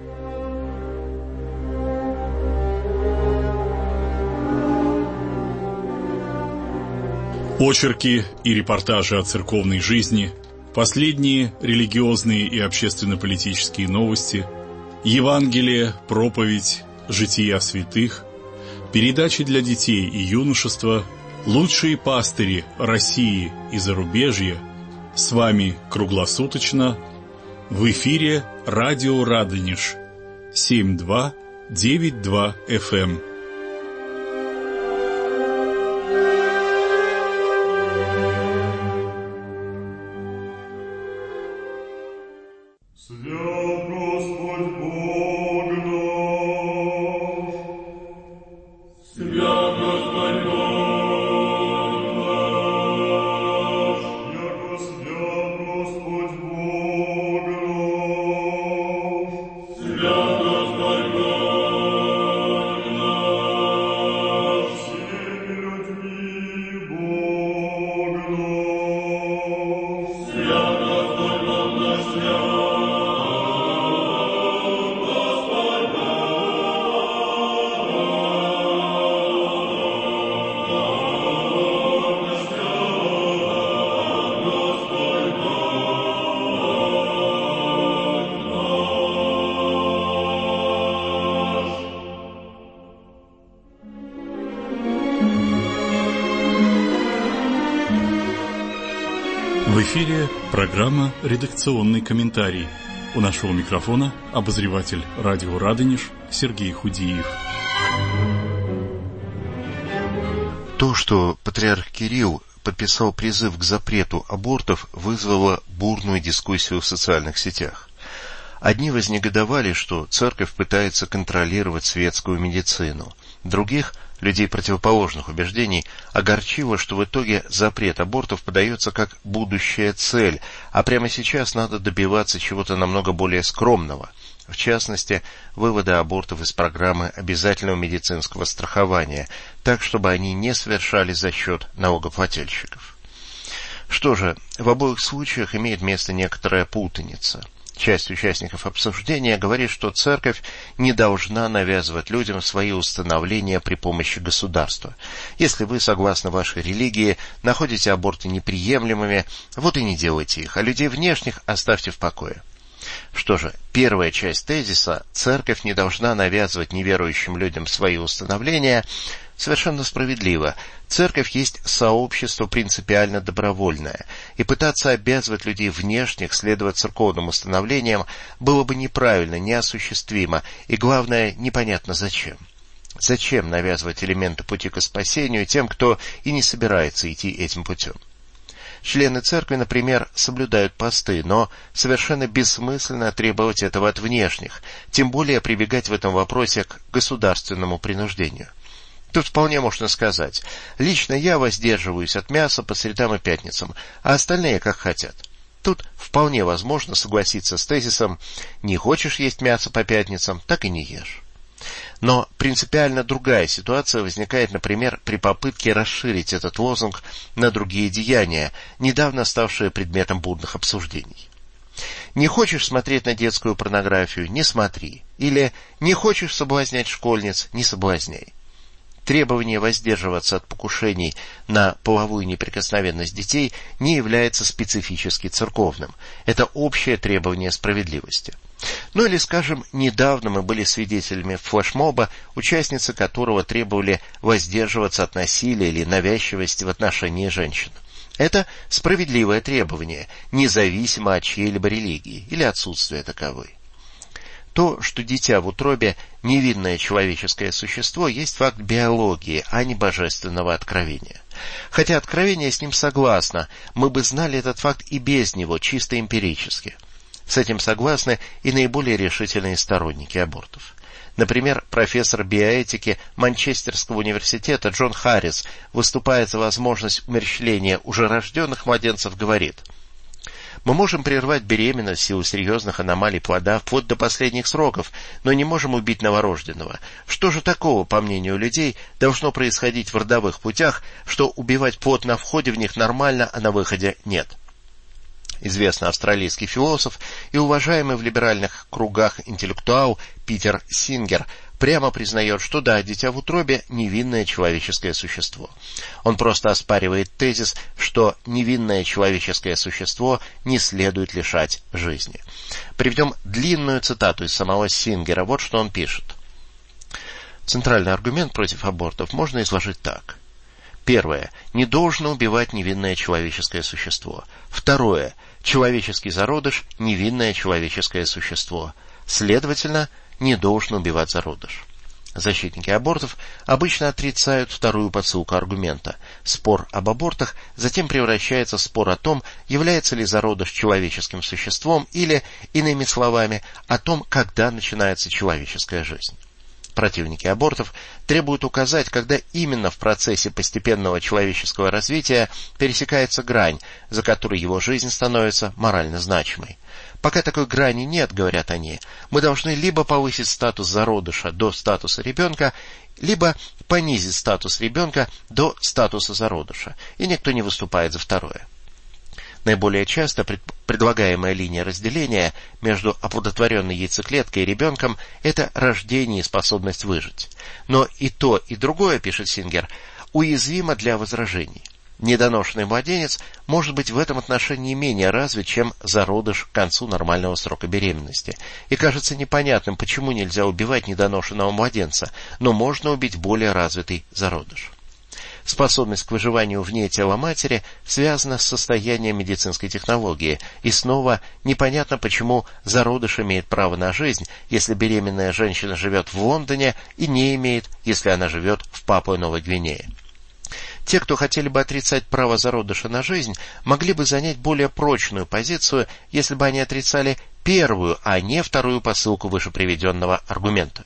Очерки и репортажи о церковной жизни, последние религиозные и общественно-политические новости, Евангелие, проповедь, жития святых, передачи для детей и юношества, лучшие пастыри России и зарубежья. С вами круглосуточно в эфире «Радио Радонеж». 7292 FM. В эфире программа «Редакционный комментарий». У нашего микрофона обозреватель радио «Радонеж» Сергей Худиев. То, что патриарх Кирилл подписал призыв к запрету абортов, вызвало бурную дискуссию в социальных сетях. Одни вознегодовали, что церковь пытается контролировать светскую медицину. Других, людей противоположных убеждений, огорчило, что в итоге запрет абортов подается как будущая цель, а прямо сейчас надо добиваться чего-то намного более скромного. В частности, вывода абортов из программы обязательного медицинского страхования, так, чтобы они не совершались за счет налогоплательщиков. Что же, в обоих случаях имеет место некоторая путаница. Часть участников обсуждения говорит, что церковь не должна навязывать людям свои установления при помощи государства. Если вы, согласно вашей религии, находите аборты неприемлемыми, вот и не делайте их, а людей внешних оставьте в покое. Что же, первая часть тезиса «церковь не должна навязывать неверующим людям свои установления» совершенно справедливо. Церковь есть сообщество принципиально добровольное, и пытаться обязывать людей внешних следовать церковным установлениям было бы неправильно, неосуществимо, и, главное, непонятно зачем. Зачем навязывать элементы пути к спасению тем, кто и не собирается идти этим путем? Члены церкви, например, соблюдают посты, но совершенно бессмысленно требовать этого от внешних, тем более прибегать в этом вопросе к государственному принуждению. Тут вполне можно сказать: лично я воздерживаюсь от мяса по средам и пятницам, а остальные как хотят. Тут вполне возможно согласиться с тезисом: не хочешь есть мясо по пятницам, так и не ешь. Но принципиально другая ситуация возникает, например, при попытке расширить этот лозунг на другие деяния, недавно ставшие предметом бурных обсуждений. Не хочешь смотреть на детскую порнографию — не смотри. Или не хочешь соблазнять школьниц — не соблазняй. Требование воздерживаться от покушений на половую неприкосновенность детей не является специфически церковным. Это общее требование справедливости. Ну или, скажем, недавно мы были свидетелями флешмоба, участницы которого требовали воздерживаться от насилия или навязчивости в отношении женщин. Это справедливое требование, независимо от чьей-либо религии или отсутствия таковой. То, что дитя в утробе – невинное человеческое существо, есть факт биологии, а не божественного откровения. Хотя откровение с ним согласно, мы бы знали этот факт и без него, чисто эмпирически. С этим согласны и наиболее решительные сторонники абортов. Например, профессор биоэтики Манчестерского университета Джон Харрис, выступая за возможность умерщвления уже рожденных младенцев, говорит: «Мы можем прервать беременность в силу серьезных аномалий плода вплоть до последних сроков, но не можем убить новорожденного. Что же такого, по мнению людей, должно происходить в родовых путях, что убивать плод на входе в них нормально, а на выходе нет?» Известный австралийский философ и уважаемый в либеральных кругах интеллектуал Питер Сингер прямо признает, что да, дитя в утробе – невинное человеческое существо. Он просто оспаривает тезис, что невинное человеческое существо не следует лишать жизни. Приведем длинную цитату из самого Сингера. Вот что он пишет. Центральный аргумент против абортов можно изложить так. Первое. Не должно убивать невинное человеческое существо. Второе. Человеческий зародыш – невинное человеческое существо. Следовательно, не должен убивать зародыш. Защитники абортов обычно отрицают вторую подсылку аргумента. Спор об абортах затем превращается в спор о том, является ли зародыш человеческим существом или, иными словами, о том, когда начинается человеческая жизнь. Противники абортов требуют указать, когда именно в процессе постепенного человеческого развития пересекается грань, за которой его жизнь становится морально значимой. Пока такой грани нет, говорят они, мы должны либо повысить статус зародыша до статуса ребенка, либо понизить статус ребенка до статуса зародыша, и никто не выступает за второе. Наиболее часто предлагаемая линия разделения между оплодотворенной яйцеклеткой и ребенком – это рождение и способность выжить. Но и то, и другое, пишет Сингер, уязвимо для возражений. Недоношенный младенец может быть в этом отношении менее развит, чем зародыш к концу нормального срока беременности. И кажется непонятным, почему нельзя убивать недоношенного младенца, но можно убить более развитый зародыш. Способность к выживанию вне тела матери связана с состоянием медицинской технологии, и снова непонятно, почему зародыш имеет право на жизнь, если беременная женщина живет в Лондоне, и не имеет, если она живет в Папуа-Новой Гвинее. Те, кто хотели бы отрицать право зародыша на жизнь, могли бы занять более прочную позицию, если бы они отрицали первую, а не вторую посылку вышеприведенного аргумента.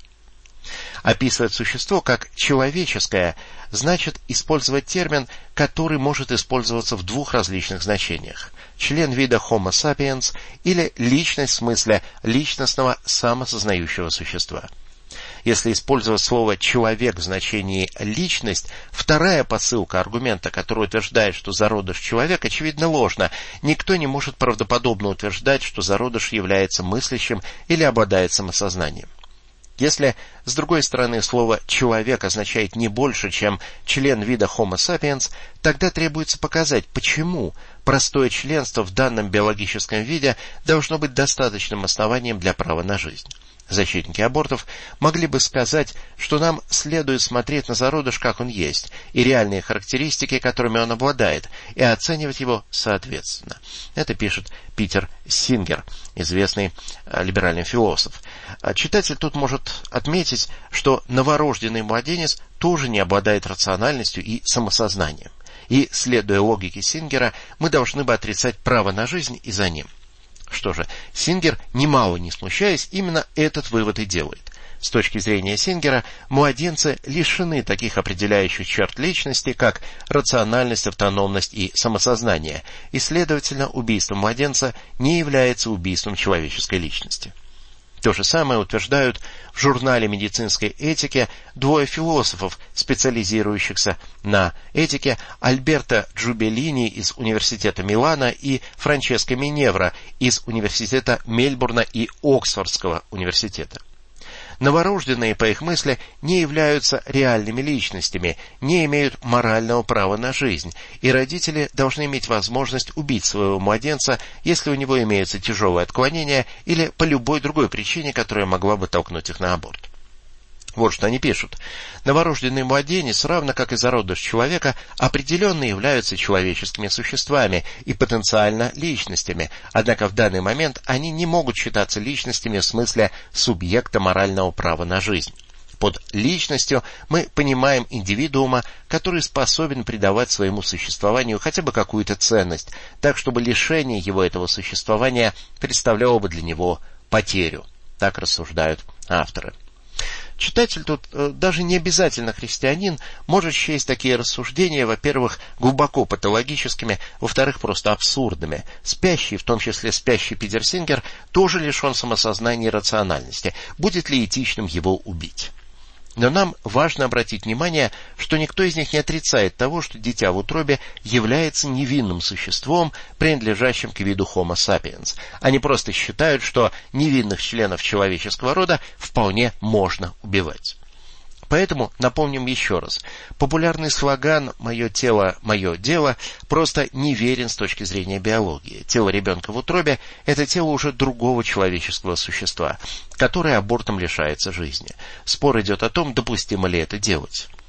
Описывать существо как человеческое значит использовать термин, который может использоваться в двух различных значениях: член вида Homo sapiens или личность в смысле личностного самосознающего существа. Если использовать слово «человек» в значении «личность», вторая посылка аргумента, который утверждает, что зародыш человек, очевидно ложна. Никто не может правдоподобно утверждать, что зародыш является мыслящим или обладает самосознанием. Если, с другой стороны, слово «человек» означает не больше, чем член вида Homo sapiens, тогда требуется показать, почему простое членство в данном биологическом виде должно быть достаточным основанием для права на жизнь. Защитники абортов могли бы сказать, что нам следует смотреть на зародыш, как он есть, и реальные характеристики, которыми он обладает, и оценивать его соответственно. Это пишет Питер Сингер, известный либеральный философ. Читатель тут может отметить, что новорожденный младенец тоже не обладает рациональностью и самосознанием. И, следуя логике Сингера, мы должны бы отрицать право на жизнь и за ним. Что же, Сингер, немало не смущаясь, именно этот вывод и делает. С точки зрения Сингера, младенцы лишены таких определяющих черт личности, как рациональность, автономность и самосознание, и, следовательно, убийство младенца не является убийством человеческой личности. То же самое утверждают в журнале медицинской этики двое философов, специализирующихся на этике, Альберто Джубелини из Университета Милана и Франческо Миневра из Университета Мельбурна и Оксфордского университета. Новорожденные, по их мысли, не являются реальными личностями, не имеют морального права на жизнь, и родители должны иметь возможность убить своего младенца, если у него имеются тяжелые отклонения или по любой другой причине, которая могла бы толкнуть их на аборт. Вот что они пишут. Новорожденный младенец, равно как и зародыш человека, определенно являются человеческими существами и потенциально личностями, однако в данный момент они не могут считаться личностями в смысле субъекта морального права на жизнь. Под личностью мы понимаем индивидуума, который способен придавать своему существованию хотя бы какую-то ценность, так чтобы лишение его этого существования представляло бы для него потерю. Так рассуждают авторы. Читатель тут, даже не обязательно христианин, может счесть такие рассуждения, во-первых, глубоко патологическими, во-вторых, просто абсурдными. Спящий, в том числе спящий Питер Сингер, тоже лишен самосознания и рациональности. Будет ли этичным его убить? Но нам важно обратить внимание, что никто из них не отрицает того, что дитя в утробе является невинным существом, принадлежащим к виду Homo sapiens. Они просто считают, что невинных членов человеческого рода вполне можно убивать. Поэтому напомним еще раз. Популярный слоган «Мое тело, мое дело» просто неверен с точки зрения биологии. Тело ребенка в утробе – это тело уже другого человеческого существа, которое абортом лишается жизни. Спор идет о том, допустимо ли это делать.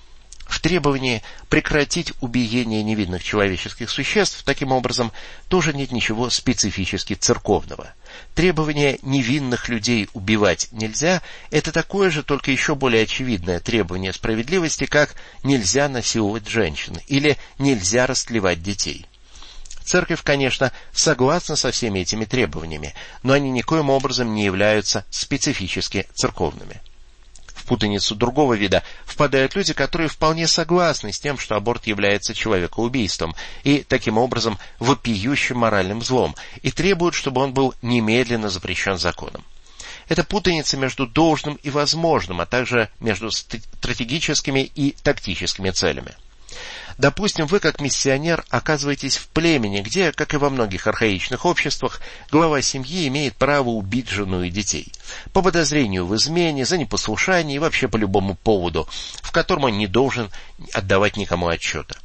В требовании прекратить убиение невинных человеческих существ, таким образом, тоже нет ничего специфически церковного. Требование невинных людей убивать нельзя – это такое же, только еще более очевидное требование справедливости, как «нельзя насиловать женщин» или «нельзя растлевать детей». Церковь, конечно, согласна со всеми этими требованиями, но они никоим образом не являются специфически церковными. В путаницу другого вида впадают люди, которые вполне согласны с тем, что аборт является человекоубийством и, таким образом, вопиющим моральным злом, и требуют, чтобы он был немедленно запрещен законом. Это путаница между должным и возможным, а также между стратегическими и тактическими целями. Допустим, вы, как миссионер, оказываетесь в племени, где, как и во многих архаичных обществах, глава семьи имеет право убить жену и детей. По подозрению в измене, за непослушание и вообще по любому поводу, в котором он не должен отдавать никому отчета.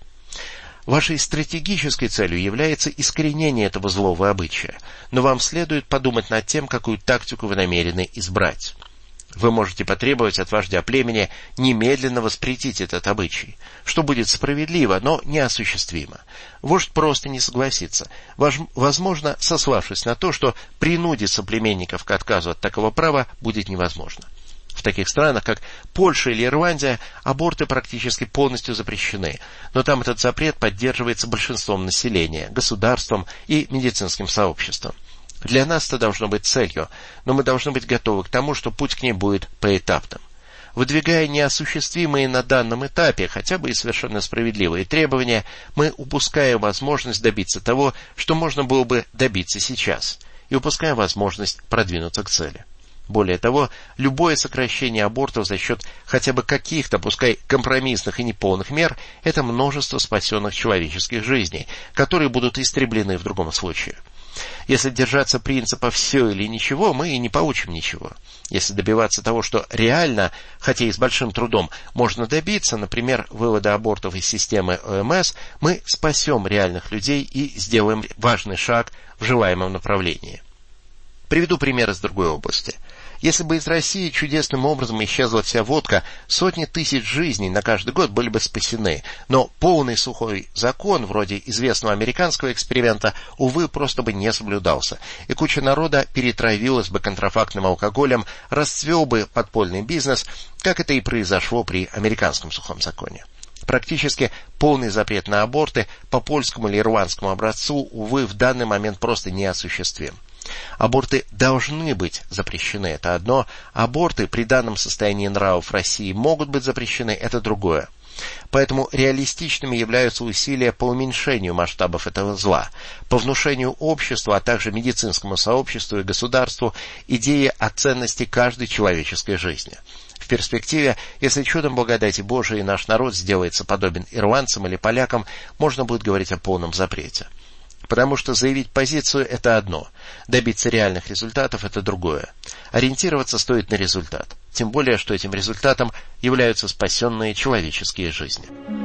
Вашей стратегической целью является искоренение этого злого обычая, но вам следует подумать над тем, какую тактику вы намерены избрать. Вы можете потребовать от вождя племени немедленно воспретить этот обычай, что будет справедливо, но неосуществимо. Вождь просто не согласится, возможно, сославшись на то, что принудить соплеменников к отказу от такого права будет невозможно. В таких странах, как Польша или Ирландия, аборты практически полностью запрещены, но там этот запрет поддерживается большинством населения, государством и медицинским сообществом. Для нас это должно быть целью, но мы должны быть готовы к тому, что путь к ней будет поэтапным. Выдвигая неосуществимые на данном этапе, хотя бы и совершенно справедливые требования, мы упускаем возможность добиться того, что можно было бы добиться сейчас, и упускаем возможность продвинуться к цели. Более того, любое сокращение абортов за счет хотя бы каких-то, пускай компромиссных и неполных мер, это множество спасенных человеческих жизней, которые будут истреблены в другом случае. Если держаться принципа «все или ничего», мы и не получим ничего. Если добиваться того, что реально, хотя и с большим трудом, можно добиться, например, вывода абортов из системы ОМС, мы спасем реальных людей и сделаем важный шаг в желаемом направлении. Приведу пример из другой области. Если бы из России чудесным образом исчезла вся водка, сотни тысяч жизней на каждый год были бы спасены, но полный сухой закон, вроде известного американского эксперимента, увы, просто бы не соблюдался, и куча народа перетравилась бы контрафактным алкоголем, расцвел бы подпольный бизнес, как это и произошло при американском сухом законе. Практически полный запрет на аборты по польскому или ирландскому образцу, увы, в данный момент просто неосуществим. Аборты должны быть запрещены, это одно. Аборты при данном состоянии нравов в России могут быть запрещены, это другое. Поэтому реалистичными являются усилия по уменьшению масштабов этого зла, по внушению обществу, а также медицинскому сообществу и государству идеи о ценности каждой человеческой жизни. В перспективе, если чудом благодати Божией наш народ сделается подобен ирландцам или полякам, можно будет говорить о полном запрете. Потому что заявить позицию – это одно, добиться реальных результатов – это другое. Ориентироваться стоит на результат, тем более, что этим результатом являются спасенные человеческие жизни.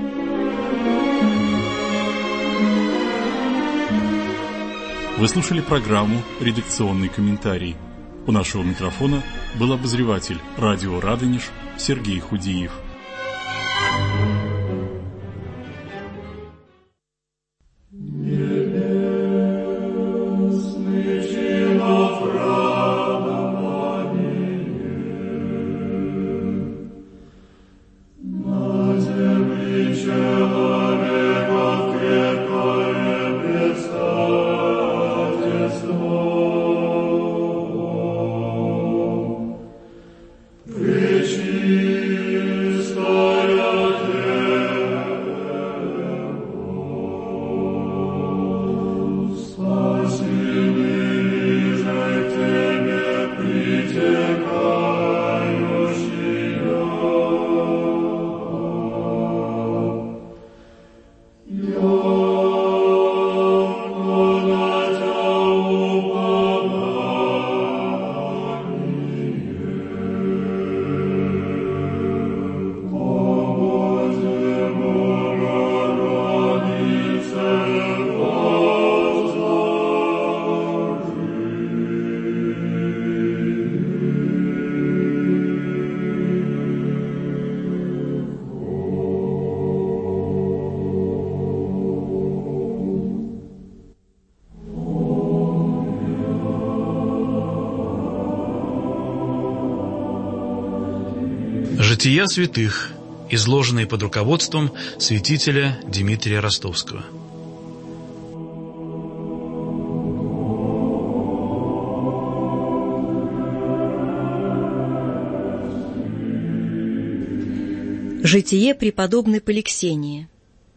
Вы слушали программу «Редакционный комментарий». У нашего микрофона был обозреватель радио «Радонеж» Сергей Худиев. Вечный Жития святых, изложенные под руководством святителя Дмитрия Ростовского. Житие преподобной Поликсении.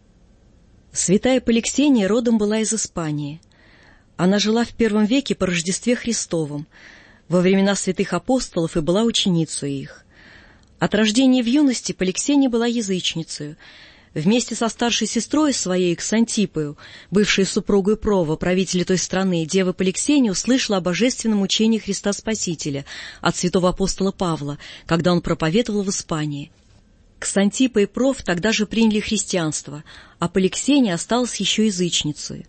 Святая Поликсения родом была из Испании. Она жила в I веке по Рождестве Христовом, во времена святых апостолов, и была ученицей их. От рождения в юности Поликсения была язычницей. Вместе со старшей сестрой своей, Ксантипою, бывшей супругой Прова, правителя той страны, дева Поликсения услышала о божественном учении Христа Спасителя от святого апостола Павла, когда он проповедовал в Испании. Ксантипа и Пров тогда же приняли христианство, а Поликсения осталась еще язычницей.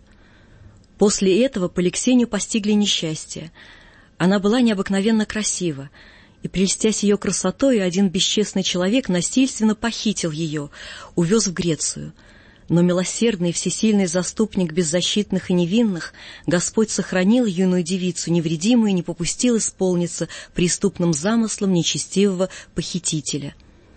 После этого Поликсению постигли несчастье. Она была необыкновенно красива, и, прельстясь ее красотой, один бесчестный человек насильственно похитил ее, увез в Грецию. Но милосердный и всесильный заступник беззащитных и невинных, Господь сохранил юную девицу невредимую и не попустил исполниться преступным замыслом нечестивого похитителя.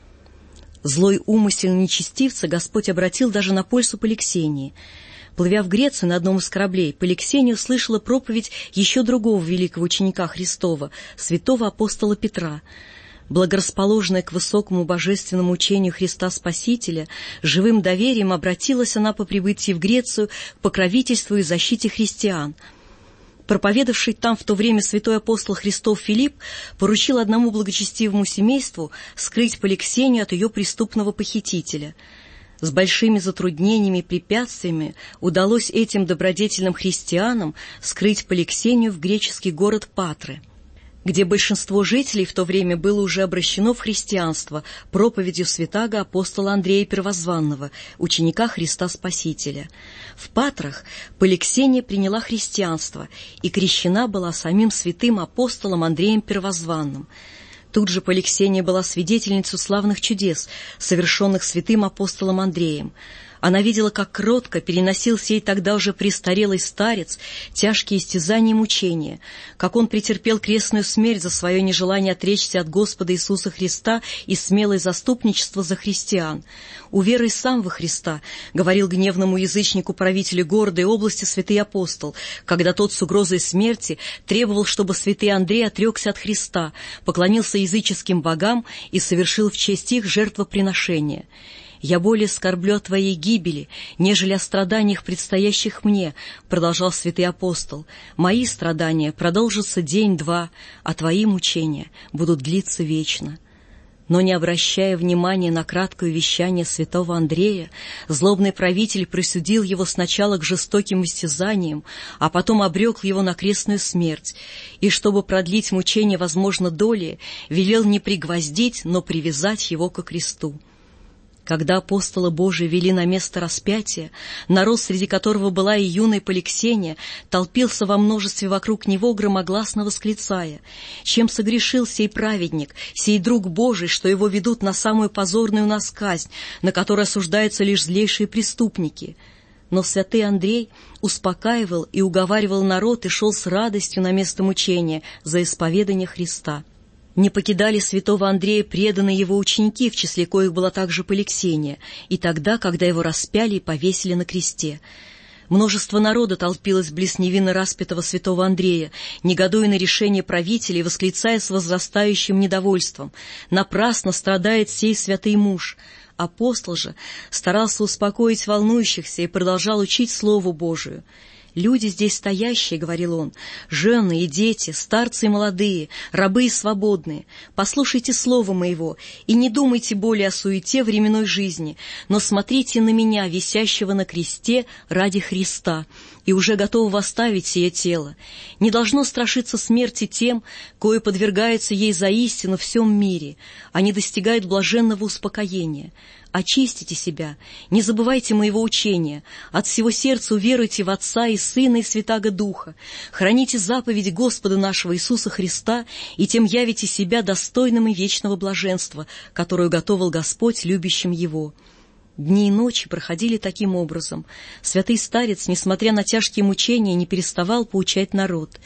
Злой умысел нечестивца Господь обратил даже на пользу Поликсении. Плывя в Грецию на одном из кораблей, Поликсения услышала проповедь еще другого великого ученика Христова, святого апостола Петра. Благорасположенная к высокому божественному учению Христа Спасителя, живым доверием обратилась она по прибытии в Грецию к покровительству и защите христиан. Проповедовавший там в то время святой апостол Христов Филипп поручил одному благочестивому семейству скрыть Поликсению от ее преступного похитителя. С большими затруднениями и препятствиями удалось этим добродетельным христианам скрыть Поликсению в греческий город Патры, где большинство жителей в то время было уже обращено в христианство проповедью святаго апостола Андрея Первозванного, ученика Христа Спасителя. В Патрах Поликсения приняла христианство и крещена была самим святым апостолом Андреем Первозванным. Тут же Поликсения была свидетельницей славных чудес, совершенных святым апостолом Андреем. Она видела, как кротко переносил сей тогда уже престарелый старец тяжкие истязания и мучения, как он претерпел крестную смерть за свое нежелание отречься от Господа Иисуса Христа и смелое заступничество за христиан. «Уверуй сам во Христа», — говорил гневному язычнику правителю города и области святый апостол, когда тот с угрозой смерти требовал, чтобы святый Андрей отрекся от Христа, поклонился языческим богам и совершил в честь их жертвоприношение. «Я более скорблю о твоей гибели, нежели о страданиях, предстоящих мне», — продолжал святый апостол. «Мои страдания продолжатся день-два, а твои мучения будут длиться вечно». Но, не обращая внимания на краткое вещание святого Андрея, злобный правитель присудил его сначала к жестоким истязаниям, а потом обрек его на крестную смерть, и, чтобы продлить мучения, возможно, долее, велел не пригвоздить, но привязать его ко кресту. Когда апостола Божия вели на место распятия, народ, среди которого была и юная Поликсения, толпился во множестве вокруг него, громогласно восклицая: «Чем согрешил сей праведник, сей друг Божий, что его ведут на самую позорную у нас казнь, на которой осуждаются лишь злейшие преступники?» Но святый Андрей успокаивал и уговаривал народ и шел с радостью на место мучения за исповедание Христа. Не покидали святого Андрея преданные его ученики, в числе коих была также Поликсения, и тогда, когда его распяли и повесили на кресте. Множество народа толпилось близ невинно распятого святого Андрея, негодуя на решение правителей, восклицая с возрастающим недовольством: «Напрасно страдает сей святый муж». Апостол же старался успокоить волнующихся и продолжал учить Слову Божию. «Люди здесь стоящие, — говорил он, — жены и дети, старцы и молодые, рабы и свободные, послушайте слово моего и не думайте более о суете временной жизни, но смотрите на меня, висящего на кресте ради Христа, и уже готового оставить сие тело. Не должно страшиться смерти тем, кое подвергается ей за истину в всем мире, они достигают блаженного успокоения. Очистите себя, не забывайте моего учения, от всего сердца уверуйте в Отца и Сына и Святаго Духа, храните заповеди Господа нашего Иисуса Христа, и тем явите себя достойным и вечного блаженства, которое уготовил Господь любящим Его». Дни и ночи проходили таким образом. Святый старец, несмотря на тяжкие мучения, не переставал поучать народ.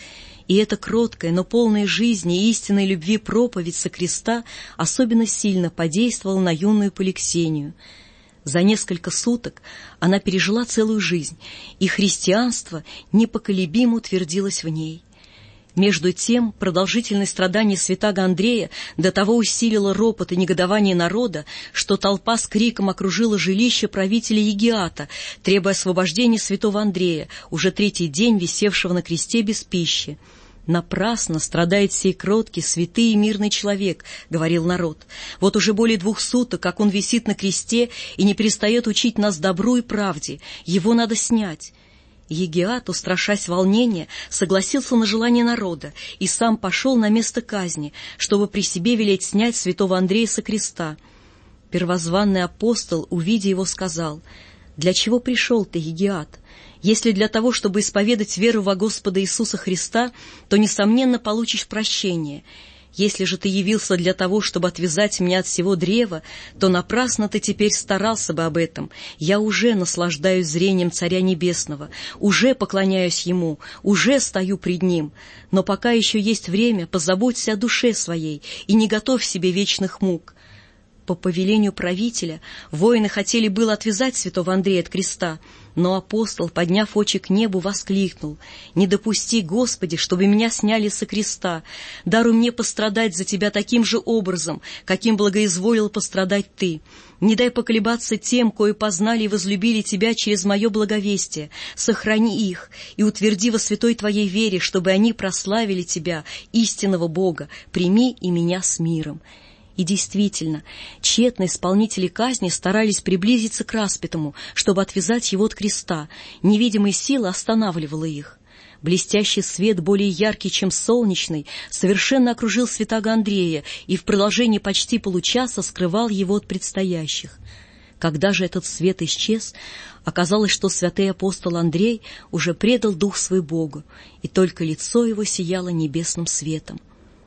и эта кроткая, но полная жизни и истинной любви проповедь со креста особенно сильно подействовала на юную Поликсению. За несколько суток она пережила целую жизнь, и христианство непоколебимо утвердилось в ней. Между тем, продолжительное страдание святаго Андрея до того усилило ропот и негодование народа, что толпа с криком окружила жилище правителя Егиата, требуя освобождения святого Андрея, уже третий день висевшего на кресте без пищи. «Напрасно страдает сей кроткий, святый и мирный человек», — говорил народ. «Вот уже более 2 суток, как он висит на кресте и не перестает учить нас добру и правде. Его надо снять». Егиат, устрашась волнения, согласился на желание народа и сам пошел на место казни, чтобы при себе велеть снять святого Андрея со креста. Первозванный апостол, увидя его, сказал: «Для чего пришел ты, Егиат? Если для того, чтобы исповедать веру во Господа Иисуса Христа, то, несомненно, получишь прощение. Если же ты явился для того, чтобы отвязать меня от всего древа, то напрасно ты теперь старался бы об этом. Я уже наслаждаюсь зрением Царя Небесного, уже поклоняюсь Ему, уже стою пред Ним. Но пока еще есть время, позаботься о душе своей и не готовь себе вечных мук». По повелению правителя воины хотели было отвязать святого Андрея от креста, но апостол, подняв очи к небу, воскликнул: «Не допусти, Господи, чтобы меня сняли со креста. Даруй мне пострадать за Тебя таким же образом, каким благоизволил пострадать Ты. Не дай поколебаться тем, кои познали и возлюбили Тебя через мое благовестие. Сохрани их и утверди во святой Твоей вере, чтобы они прославили Тебя, истинного Бога. Прими и меня с миром». И действительно, тщетно исполнители казни старались приблизиться к распятому, чтобы отвязать его от креста. Невидимая сила останавливала их. Блестящий свет, более яркий, чем солнечный, совершенно окружил святаго Андрея и в продолжении почти получаса скрывал его от предстоящих. Когда же этот свет исчез, оказалось, что святый апостол Андрей уже предал дух свой Богу, и только лицо его сияло небесным светом.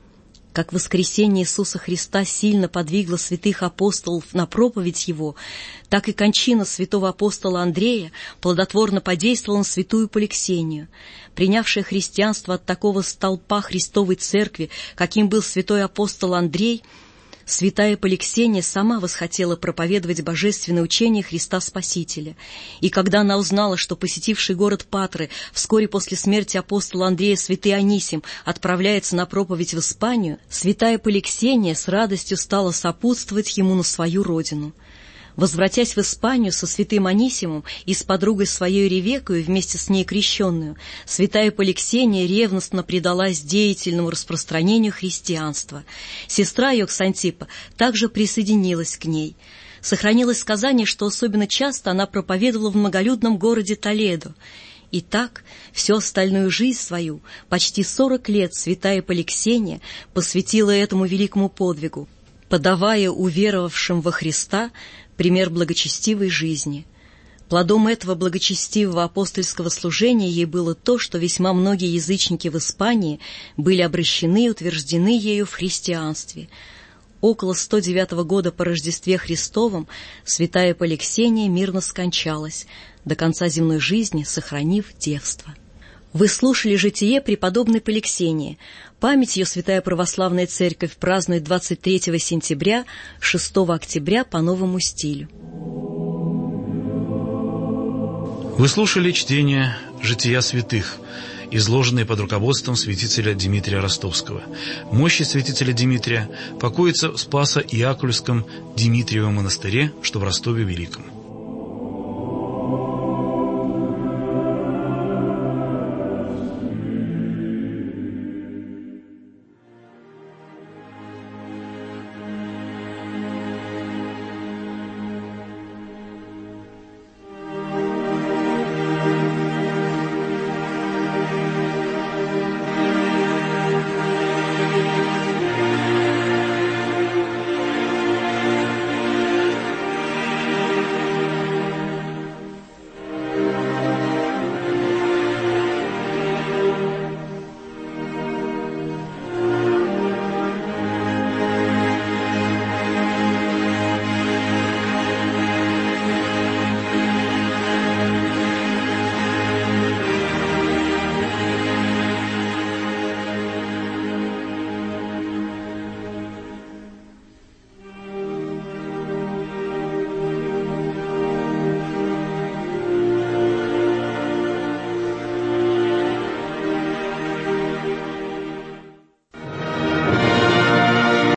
Как воскресение Иисуса Христа сильно подвигло святых апостолов на проповедь Его, так и кончина святого апостола Андрея плодотворно подействовала на святую Поликсению. Принявшая христианство от такого столпа Христовой Церкви, каким был святой апостол Андрей, святая Поликсения сама восхотела проповедовать божественное учение Христа Спасителя. И когда она узнала, что посетивший город Патры вскоре после смерти апостола Андрея святый Анисим отправляется на проповедь в Испанию, святая Поликсения с радостью стала сопутствовать ему на свою родину. Возвратясь в Испанию со святым Анисимом и с подругой своей Ревекою, вместе с ней крещенную, святая Поликсения ревностно предалась деятельному распространению христианства. Сестра ее, Ксантипа, также присоединилась к ней. Сохранилось сказание, что особенно часто она проповедовала в многолюдном городе Толедо. И так всю остальную жизнь свою, почти 40 лет, святая Поликсения посвятила этому великому подвигу, подавая уверовавшим во Христа пример благочестивой жизни. Плодом этого благочестивого апостольского служения ей было то, что весьма многие язычники в Испании были обращены и утверждены ею в христианстве. Около 109 года по Рождестве Христовом святая Поликсения мирно скончалась, до конца земной жизни сохранив девство. Вы слушали житие преподобной Поликсении. Память ее Святая Православная Церковь празднует 23 сентября, 6 октября по новому стилю. Вы слушали чтение «Жития святых», изложенные под руководством святителя Дмитрия Ростовского. Мощи святителя Дмитрия покоятся в Спасо-Иакульском Дмитриевом монастыре, что в Ростове Великом.